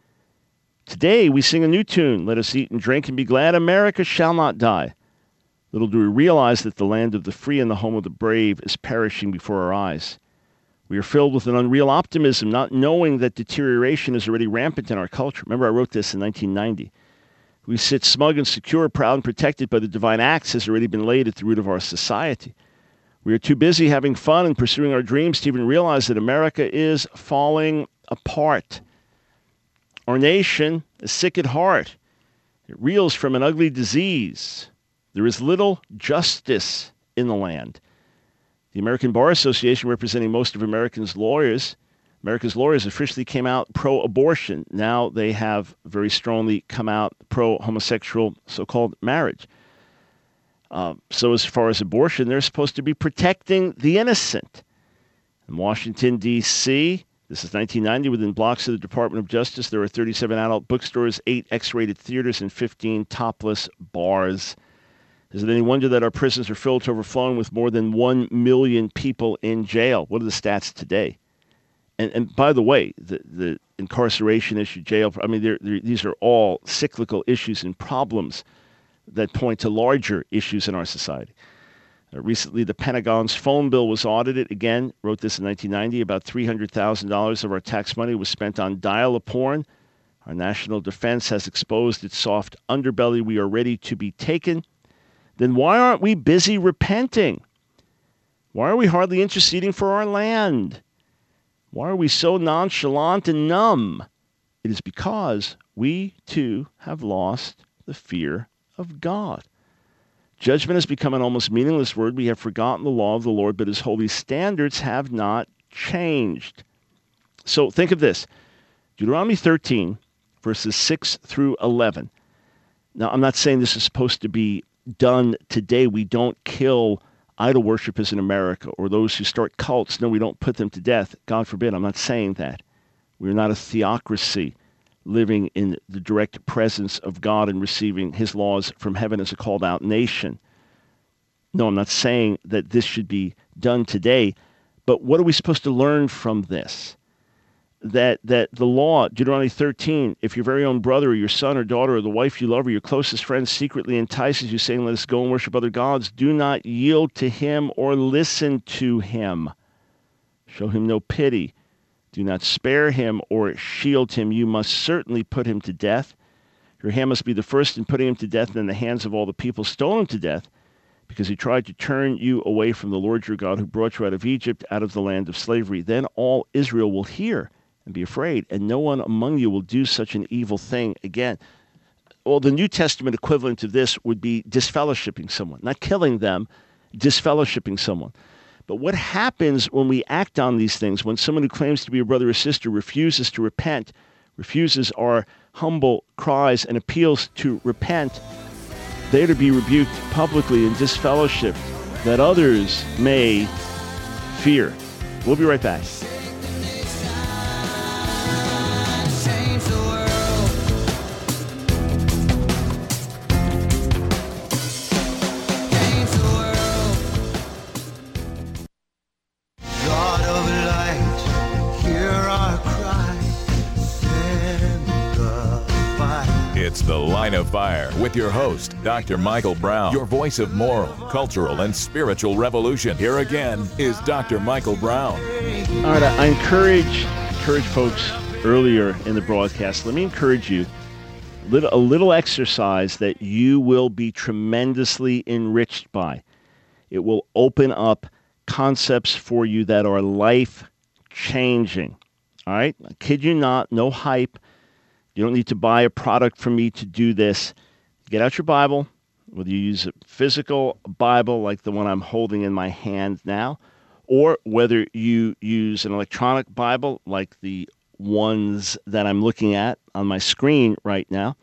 Today we sing a new tune. Let us eat and drink and be glad. America shall not die. Little do we realize that the land of the free and the home of the brave is perishing before our eyes. We are filled with an unreal optimism, not knowing that deterioration is already rampant in our culture. Remember, I wrote this in nineteen ninety. We sit smug and secure, proud and protected by the divine axe has already been laid at the root of our society. We are too busy having fun and pursuing our dreams to even realize that America is falling apart. Our nation is sick at heart. It reels from an ugly disease. There is little justice in the land. The American Bar Association, representing most of Americans' lawyers, America's lawyers officially came out pro-abortion. Now they have very strongly come out pro-homosexual so-called marriage. Uh, so as far as abortion, they're supposed to be protecting the innocent. In Washington, D C, this is nineteen ninety, within blocks of the Department of Justice, there are thirty-seven adult bookstores, eight X-rated theaters, and fifteen topless bars. Is it any wonder that our prisons are filled to overflowing with more than one million people in jail? What are the stats today? And and by the way, the, the incarceration issue, jail, I mean, they're, they're, these are all cyclical issues and problems that point to larger issues in our society. Uh, recently, the Pentagon's phone bill was audited. Again, wrote this in nineteen ninety. About three hundred thousand dollars of our tax money was spent on dial-a-porn. Our national defense has exposed its soft underbelly. We are ready to be taken. Then why aren't we busy repenting? Why are we hardly interceding for our land? Why are we so nonchalant and numb? It is because we, too, have lost the fear of God. Judgment has become an almost meaningless word. We have forgotten the law of the Lord, but his holy standards have not changed. So think of this. Deuteronomy thirteen, verses six through eleven. Now, I'm not saying this is supposed to be done today. We don't kill idol worshipers in America or those who start cults. No, we don't put them to death. God forbid. I'm not saying that. We're not a theocracy living in the direct presence of God and receiving his laws from heaven as a called out nation. No, I'm not saying that this should be done today. But what are we supposed to learn from this? That that the law, Deuteronomy thirteen, if your very own brother or your son or daughter or the wife you love or your closest friend secretly entices you, saying, let us go and worship other gods, do not yield to him or listen to him. Show him no pity. Do not spare him or shield him. You must certainly put him to death. Your hand must be the first in putting him to death, and in the hands of all the people stone him to death, because he tried to turn you away from the Lord your God who brought you out of Egypt, out of the land of slavery. Then all Israel will hear and be afraid, and no one among you will do such an evil thing again. Well, the New Testament equivalent of this would be disfellowshipping someone, not killing them, disfellowshipping someone. But what happens when we act on these things, when someone who claims to be a brother or sister refuses to repent, refuses our humble cries and appeals to repent, they are to be rebuked publicly and disfellowshipped, that others may fear. We'll be right back. It's The Line of Fire with your host, Doctor Michael Brown, your voice of moral, cultural, and spiritual revolution. Here again is Doctor Michael Brown. All right, I encourage, encourage folks earlier in the broadcast, let me encourage you, little, a little exercise that you will be tremendously enriched by. It will open up concepts for you that are life-changing. All right? I kid you not, no hype. You don't need to buy a product from me to do this. Get out your Bible, whether you use a physical Bible like the one I'm holding in my hand now, or whether you use an electronic Bible like the ones that I'm looking at on my screen right now.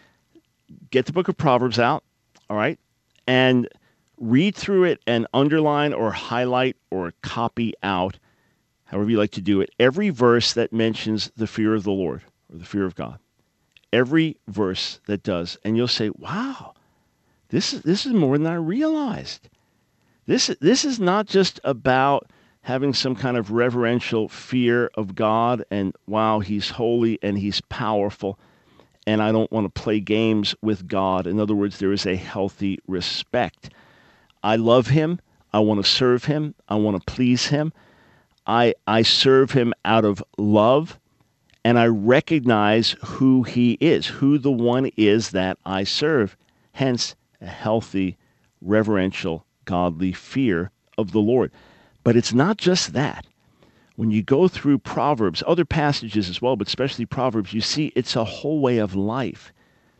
Get the book of Proverbs out, all right, and read through it and underline or highlight or copy out, however you like to do it, every verse that mentions the fear of the Lord or the fear of God. Every verse that does. And you'll say, wow, this is, this is more than I realized. This, this is not just about having some kind of reverential fear of God and, wow, he's holy and he's powerful, and I don't want to play games with God. In other words, there is a healthy respect. I love him. I want to serve him. I want to please him. I I serve him out of love, and I recognize who he is, who the one is that I serve. Hence, a healthy, reverential, godly fear of the Lord. But it's not just that. When you go through Proverbs, other passages as well, but especially Proverbs, you see it's a whole way of life.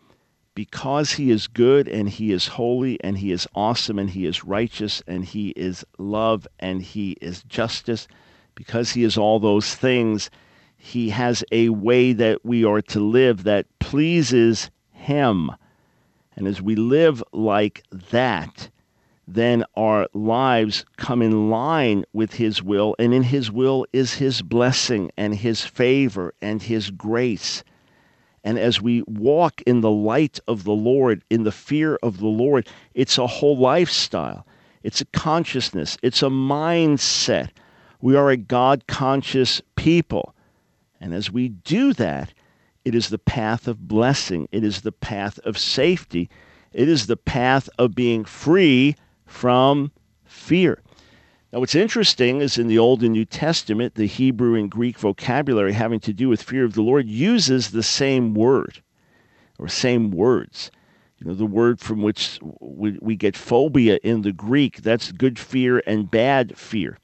Because he is good and he is holy and he is awesome and he is righteous and he is love and he is justice, because he is all those things, he has a way that we are to live that pleases him. And as we live like that, then our lives come in line with his will, and in his will is his blessing and his favor and his grace. And as we walk in the light of the Lord, in the fear of the Lord, it's a whole lifestyle. It's a consciousness. It's a mindset. We are a God-conscious people. And as we do that, it is the path of blessing. It is the path of safety. It is the path of being free from fear. Now, what's interesting is in the Old and New Testament, the Hebrew and Greek vocabulary having to do with fear of the Lord uses the same word or same words. You know, the word from which we, we get phobia in the Greek, that's good fear and bad fear.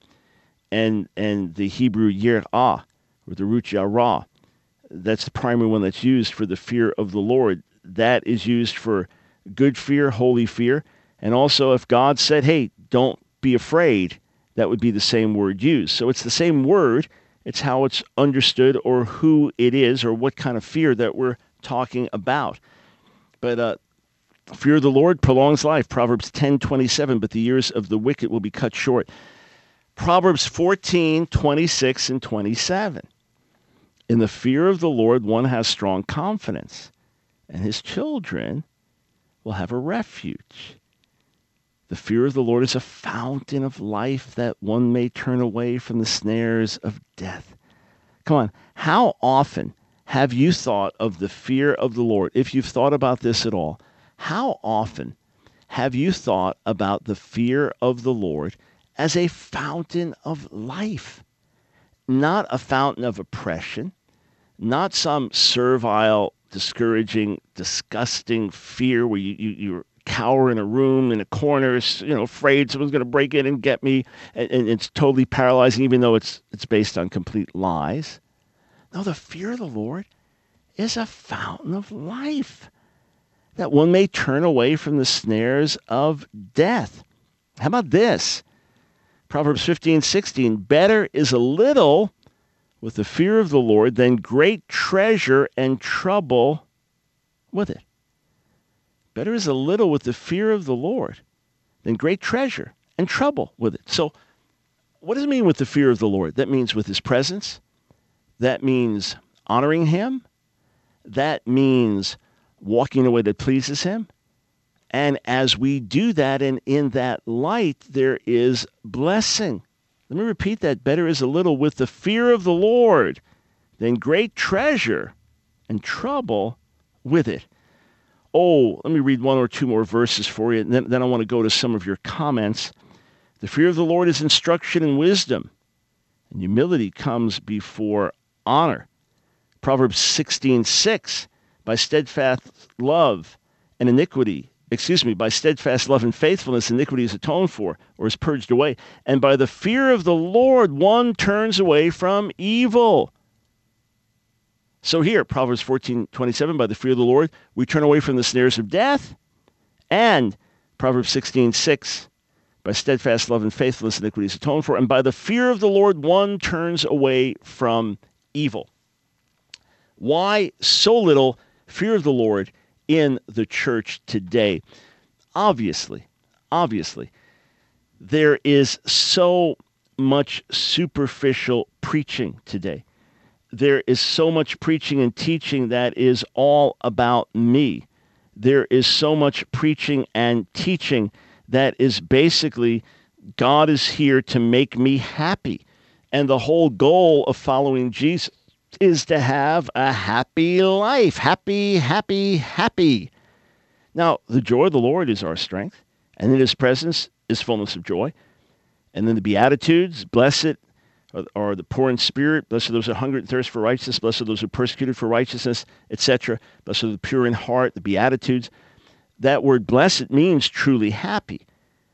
And and the Hebrew yirah, or the root yarah, that's the primary one that's used for the fear of the Lord. That is used for good fear, holy fear. And also, if God said, hey, don't be afraid, that would be the same word used. So it's the same word. It's how it's understood or who it is or what kind of fear that we're talking about. But uh, fear of the Lord prolongs life. Proverbs ten twenty-seven, but the years of the wicked will be cut short. Proverbs fourteen twenty-six and twenty-seven. In the fear of the Lord, one has strong confidence, and his children will have a refuge. The fear of the Lord is a fountain of life that one may turn away from the snares of death. Come on, how often have you thought of the fear of the Lord? If you've thought about this at all, how often have you thought about the fear of the Lord as a fountain of life? Not a fountain of oppression, not some servile, discouraging, disgusting fear where you, you, you're cower in a room in a corner, you know, afraid someone's going to break in and get me, and, and it's totally paralyzing, even though it's it's based on complete lies. No, the fear of the Lord is a fountain of life, that one may turn away from the snares of death. How about this? Proverbs fifteen sixteen, better is a little with the fear of the Lord than great treasure and trouble with it. Better is a little with the fear of the Lord than great treasure and trouble with it. So what does it mean with the fear of the Lord? That means with his presence. That means honoring him. That means walking in a way that pleases him. And as we do that and in that light, there is blessing. Let me repeat that. Better is a little with the fear of the Lord than great treasure and trouble with it. Oh, let me read one or two more verses for you, and then, then I want to go to some of your comments. The fear of the Lord is instruction and wisdom, and humility comes before honor. Proverbs sixteen six, by steadfast love and iniquity, excuse me, by steadfast love and faithfulness, iniquity is atoned for, or is purged away. And by the fear of the Lord, one turns away from evil. So here, Proverbs fourteen twenty-seven, by the fear of the Lord, we turn away from the snares of death. And Proverbs sixteen six, by steadfast love and faithfulness, iniquity is atoned for. And by the fear of the Lord, one turns away from evil. Why so little fear of the Lord in the church today? Obviously, obviously, there is so much superficial preaching today. There is so much preaching and teaching that is all about me. There is so much preaching and teaching that is basically, God is here to make me happy. And the whole goal of following Jesus is to have a happy life. Happy, happy, happy. Now, the joy of the Lord is our strength, and in his presence is fullness of joy. And then the Beatitudes, blessed are the poor in spirit, blessed are those who hunger and thirst for righteousness, blessed are those who are persecuted for righteousness, et cetera. Blessed are the pure in heart, the Beatitudes. That word blessed means truly happy.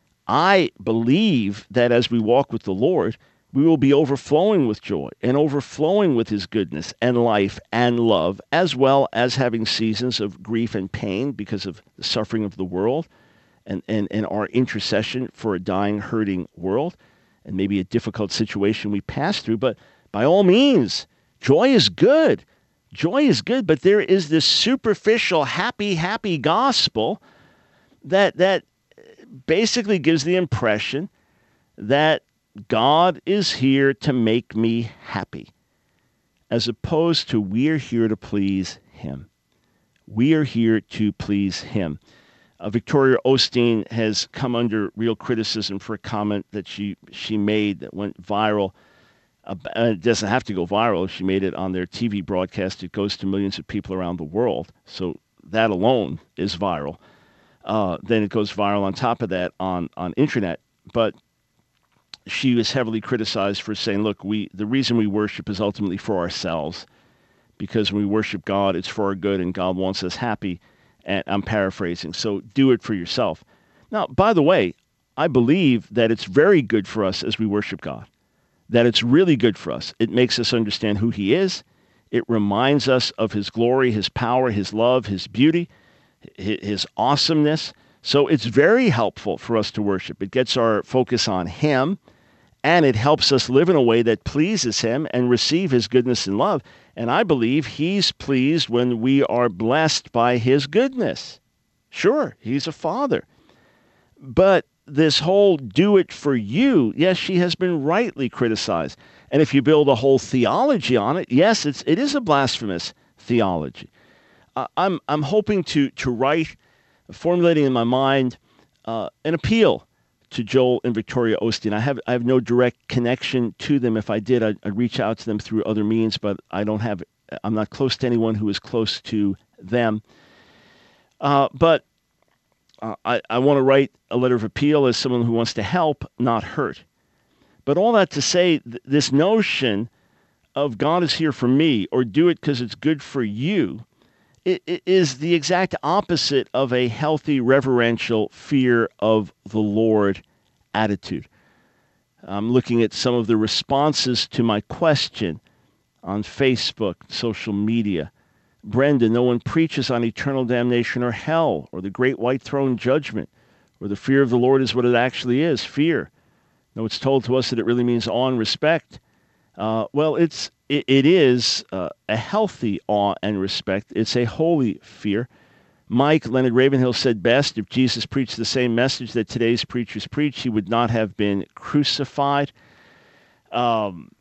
I believe that as we walk with the Lord, we will be overflowing with joy and overflowing with his goodness and life and love, as well as having seasons of grief and pain because of the suffering of the world and, and, and our intercession for a dying, hurting world, and maybe a difficult situation we pass through. But by all means, joy is good. Joy is good, but there is this superficial, happy, happy gospel that that basically gives the impression that God is here to make me happy, as opposed to we're here to please him. We are here to please him. Uh, Victoria Osteen has come under real criticism for a comment that she, she made that went viral. Uh, it doesn't have to go viral. She made it on their T V broadcast. It goes to millions of people around the world. So that alone is viral. Uh, then it goes viral on top of that on, on internet. But she was heavily criticized for saying, look, we the reason we worship is ultimately for ourselves, because when we worship God, it's for our good and God wants us happy. And I'm paraphrasing. So do it for yourself. Now, by the way, I believe that it's very good for us as we worship God, that it's really good for us. It makes us understand who he is. It reminds us of his glory, his power, his love, his beauty, his awesomeness. So it's very helpful for us to worship. It gets our focus on him, and it helps us live in a way that pleases him and receive his goodness and love. And I believe he's pleased when we are blessed by his goodness. Sure, he's a father. But this whole do it for you, yes, she has been rightly criticized. And if you build a whole theology on it, yes, it's, it is a blasphemous theology. Uh, I'm, I'm hoping to, to write, formulating in my mind, uh, an appeal to Joel and Victoria Osteen. I have I have no direct connection to them. If I did, I'd, I'd reach out to them through other means, but I don't have, I'm not close to anyone who is close to them. Uh, but uh, I, I want to write a letter of appeal as someone who wants to help, not hurt. But all that to say, th- this notion of God is here for me, or do it because it's good for you, it, it is the exact opposite of a healthy, reverential fear of the Lord attitude. I'm looking at some of the responses to my question on Facebook, social media. Brenda, no one preaches on eternal damnation or hell, or the great white throne judgment, or the fear of the Lord is what it actually is, fear. No, it's told to us that it really means awe and respect. Uh, well, it's it, it is uh, a healthy awe and respect. It's a holy fear. Mike, Leonard Ravenhill said best, if Jesus preached the same message that today's preachers preach, he would not have been crucified. Um,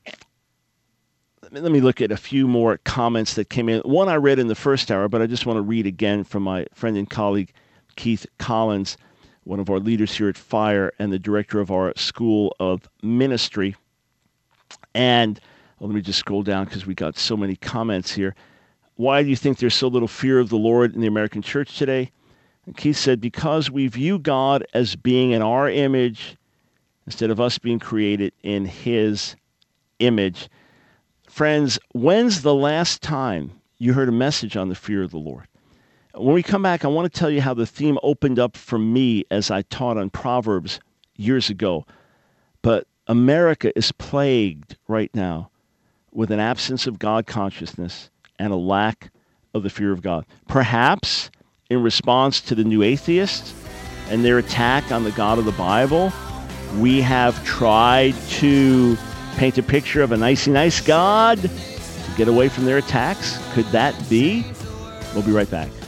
let me look at a few more comments that came in. One I read in the first hour, but I just want to read again from my friend and colleague, Keith Collins, one of our leaders here at FIRE and the director of our School of Ministry. And well, let me just scroll down because we got so many comments here. why do you think there's so little fear of the Lord in the American church today? And Keith said, because we view God as being in our image instead of us being created in his image. Friends, when's the last time you heard a message on the fear of the Lord? When we come back, I want to tell you how the theme opened up for me as I taught on Proverbs years ago. But America is plagued right now with an absence of God consciousness and a lack of the fear of God. Perhaps in response to the new atheists and their attack on the God of the Bible, we have tried to paint a picture of a nicey nice God to get away from their attacks. Could that be? We'll be right back.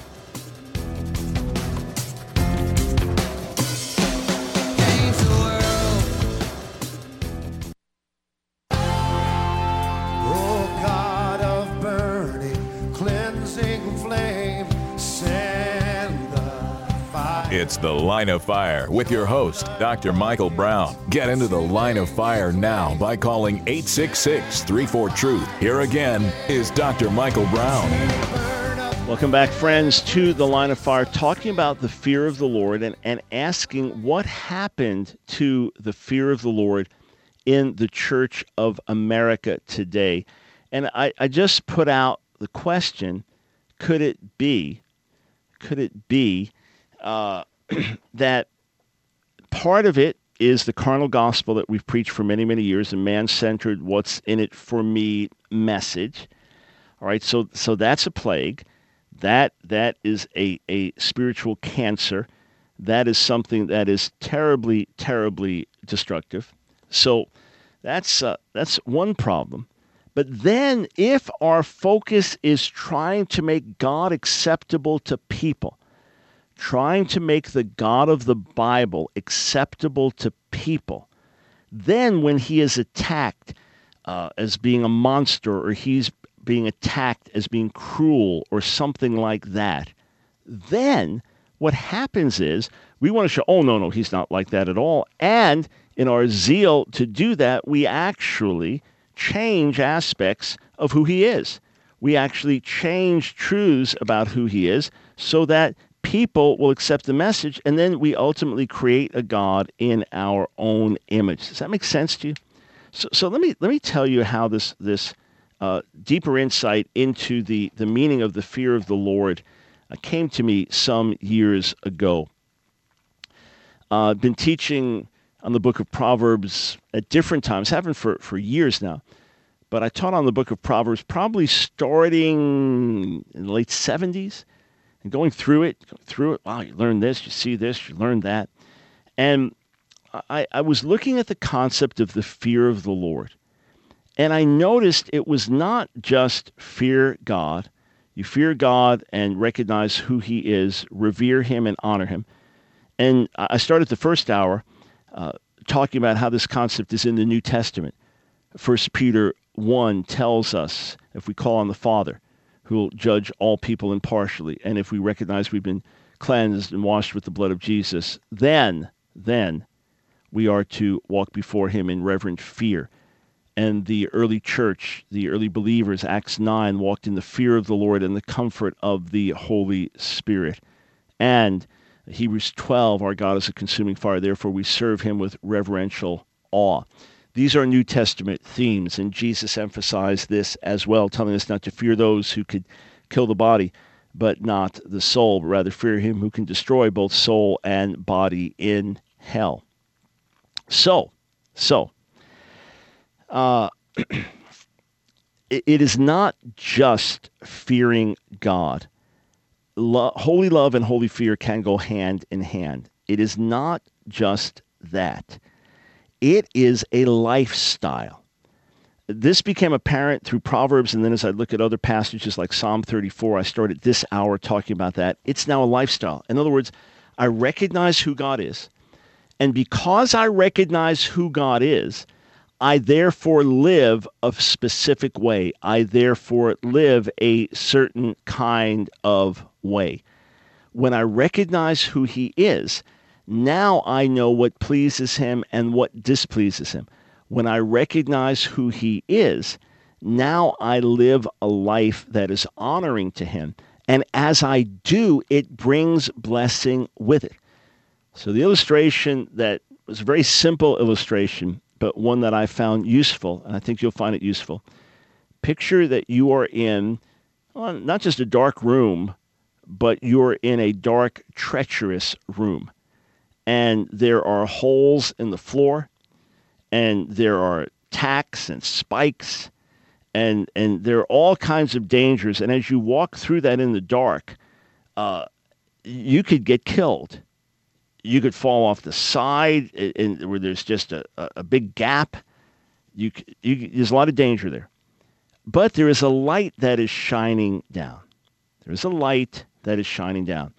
It's The Line of Fire with your host, Doctor Michael Brown. Get into the Line of Fire now by calling eight six six, three four, truth. Here again is Doctor Michael Brown. Welcome back, friends, to The Line of Fire, talking about the fear of the Lord and, and asking what happened to the fear of the Lord in the Church of America today. And I, I just put out the question, could it be, could it be uh, that part of it is the carnal gospel that we've preached for many, many years, a man-centered, what's in it for me message. All right, so so that's a plague. That that is a, a spiritual cancer. That is something that is terribly, terribly destructive. So that's uh, that's one problem. But then if our focus is trying to make God acceptable to people, trying to make the God of the Bible acceptable to people, then when he is attacked uh, as being a monster, or he's being attacked as being cruel or something like that, then what happens is we want to show, oh, no, no, he's not like that at all. And in our zeal to do that, we actually change aspects of who he is. We actually change truths about who he is so that people will accept the message, and then we ultimately create a God in our own image. Does that make sense to you? So, so let me let me tell you how this this uh, deeper insight into the, the meaning of the fear of the Lord uh, came to me some years ago. Uh, I've been teaching on the book of Proverbs at different times, haven't for, for years now. But I taught on the book of Proverbs probably starting in the late seventies. And going through it, going through it, wow, you learn this, you see this, you learn that. And I, I was looking at the concept of the fear of the Lord. And I noticed it was not just fear God. You fear God and recognize who he is, revere him and honor him. And I started the first hour uh, talking about how this concept is in the New Testament. First Peter one tells us, if we call on the Father, who will judge all people impartially, and if we recognize we've been cleansed and washed with the blood of Jesus, then, then we are to walk before him in reverent fear. And the early church, the early believers, Acts nine, walked in the fear of the Lord and the comfort of the Holy Spirit. And Hebrews twelve, our God is a consuming fire, therefore we serve him with reverential awe. These are New Testament themes, and Jesus emphasized this as well, telling us not to fear those who could kill the body, but not the soul, but rather fear him who can destroy both soul and body in hell. So, so, uh, it, it is not just fearing God. Lo- holy love and holy fear can go hand in hand. It is not just that. It is a lifestyle. This became apparent through Proverbs, and then as I look at other passages like Psalm thirty-four, I started this hour talking about that. It's now a lifestyle. In other words, I recognize who God is, and because I recognize who God is, I therefore live a specific way. I therefore live a certain kind of way. When I recognize who he is, now I know what pleases him and what displeases him. When I recognize who he is, Now I live a life that is honoring to him. And as I do, it brings blessing with it. So the illustration that was a very simple illustration, but one that I found useful, and I think you'll find it useful. Picture that you are in, well, not just a dark room, but you're in a dark, treacherous room. And there are holes in the floor, and there are tacks and spikes, and and there are all kinds of dangers. And as you walk through that in the dark, uh, you could get killed. You could fall off the side, and where there's just a, a big gap. You, you there's a lot of danger there. But there is a light that is shining down. There is a light that is shining down.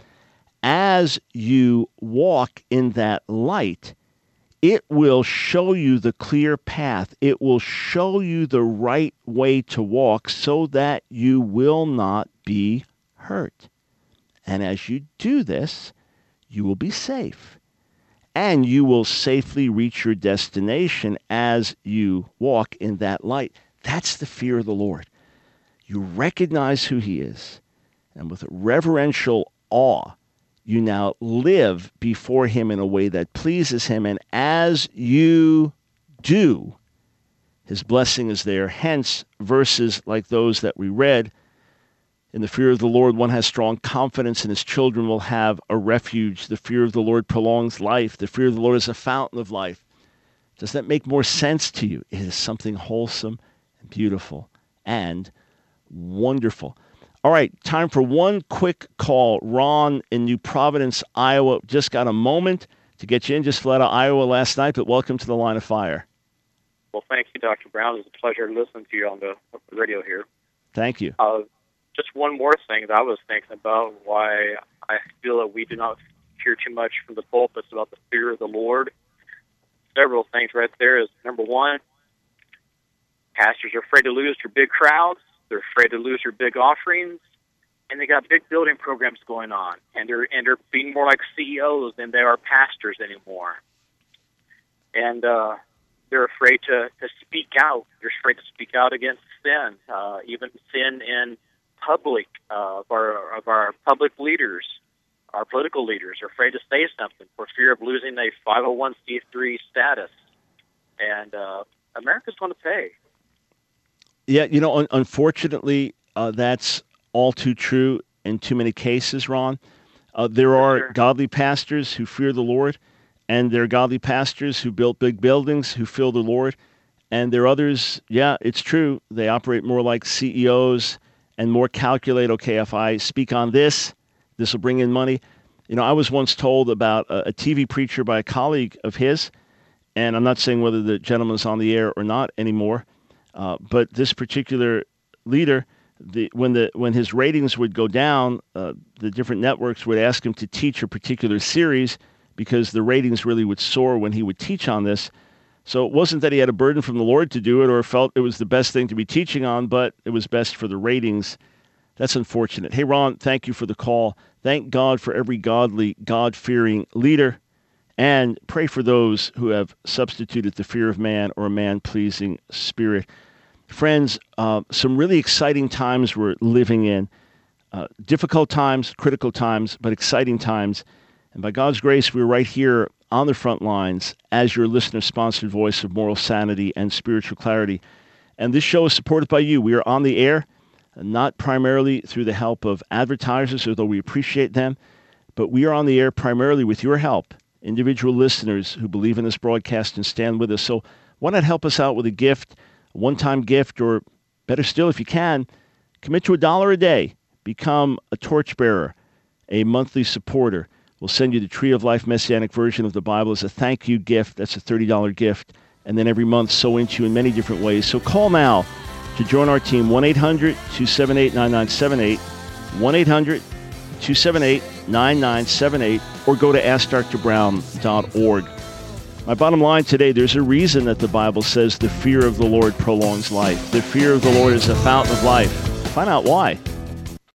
As you walk in that light, it will show you the clear path. It will show you the right way to walk so that you will not be hurt. And as you do this, you will be safe. And you will safely reach your destination as you walk in that light. That's the fear of the Lord. You recognize who he is. And with a reverential awe, you now live before him in a way that pleases him. And as you do, his blessing is there. Hence, verses like those that we read, in the fear of the Lord, one has strong confidence, and his children will have a refuge. The fear of the Lord prolongs life. The fear of the Lord is a fountain of life. Does that make more sense to you? It is something wholesome and beautiful and wonderful. All right, time for one quick call. Ron in New Providence, Iowa, just got a moment to get you in. Just flew out of Iowa last night, but welcome to the Line of Fire. Well, thank you, Doctor Brown. It's a pleasure listening to you on the radio here. Thank you. Uh, just one more thing that I was thinking about, why I feel that we do not hear too much from the pulpits about the fear of the Lord. Several things right there is, number one, pastors are afraid to lose their big crowds. They're afraid to lose their big offerings, and they got big building programs going on, and they're and they're being more like C E Os than they are pastors anymore. And uh, they're afraid to, to speak out. They're afraid to speak out against sin, uh, even sin in public uh, of our of our public leaders, our political leaders are afraid to say something for fear of losing a five oh one c three status, and uh, America's going to pay. Yeah, you know, un- unfortunately, uh, that's all too true in too many cases, Ron. Uh, there are sure. godly pastors who fear the Lord, and there are godly pastors who built big buildings who fear the Lord, and there are others, yeah, it's true, they operate more like C E Os and more calculate, okay, if I speak on this, this will bring in money. You know, I was once told about a, a T V preacher by a colleague of his, and I'm not saying whether the gentleman's on the air or not anymore, Uh, but this particular leader, the, when the when his ratings would go down, uh, the different networks would ask him to teach a particular series because the ratings really would soar when he would teach on this. So it wasn't that he had a burden from the Lord to do it or felt it was the best thing to be teaching on, but it was best for the ratings. That's unfortunate. Hey, Ron, thank you for the call. Thank God for every godly, God-fearing leader, and pray for those who have substituted the fear of man or a man-pleasing spirit. Friends, uh, some really exciting times we're living in. Uh, difficult times, critical times, but exciting times. And by God's grace, we're right here on the front lines as your listener-sponsored voice of moral sanity and spiritual clarity. And this show is supported by you. We are on the air, not primarily through the help of advertisers, although we appreciate them, but we are on the air primarily with your help, individual listeners who believe in this broadcast and stand with us. So why not help us out with a gift, a one-time gift, or better still, if you can, commit to a dollar a day. Become a torchbearer, a monthly supporter. We'll send you the Tree of Life Messianic version of the Bible as a thank you gift. That's a thirty dollars gift. And then every month sow into you in many different ways. So call now to join our team, one eight hundred two seven eight nine nine seven eight, one eight hundred two seven eight nine nine seven eight, or go to ask dr brown dot org. My bottom line today, there's a reason that the Bible says the fear of the Lord prolongs life. The fear of the Lord is a fountain of life. Find out why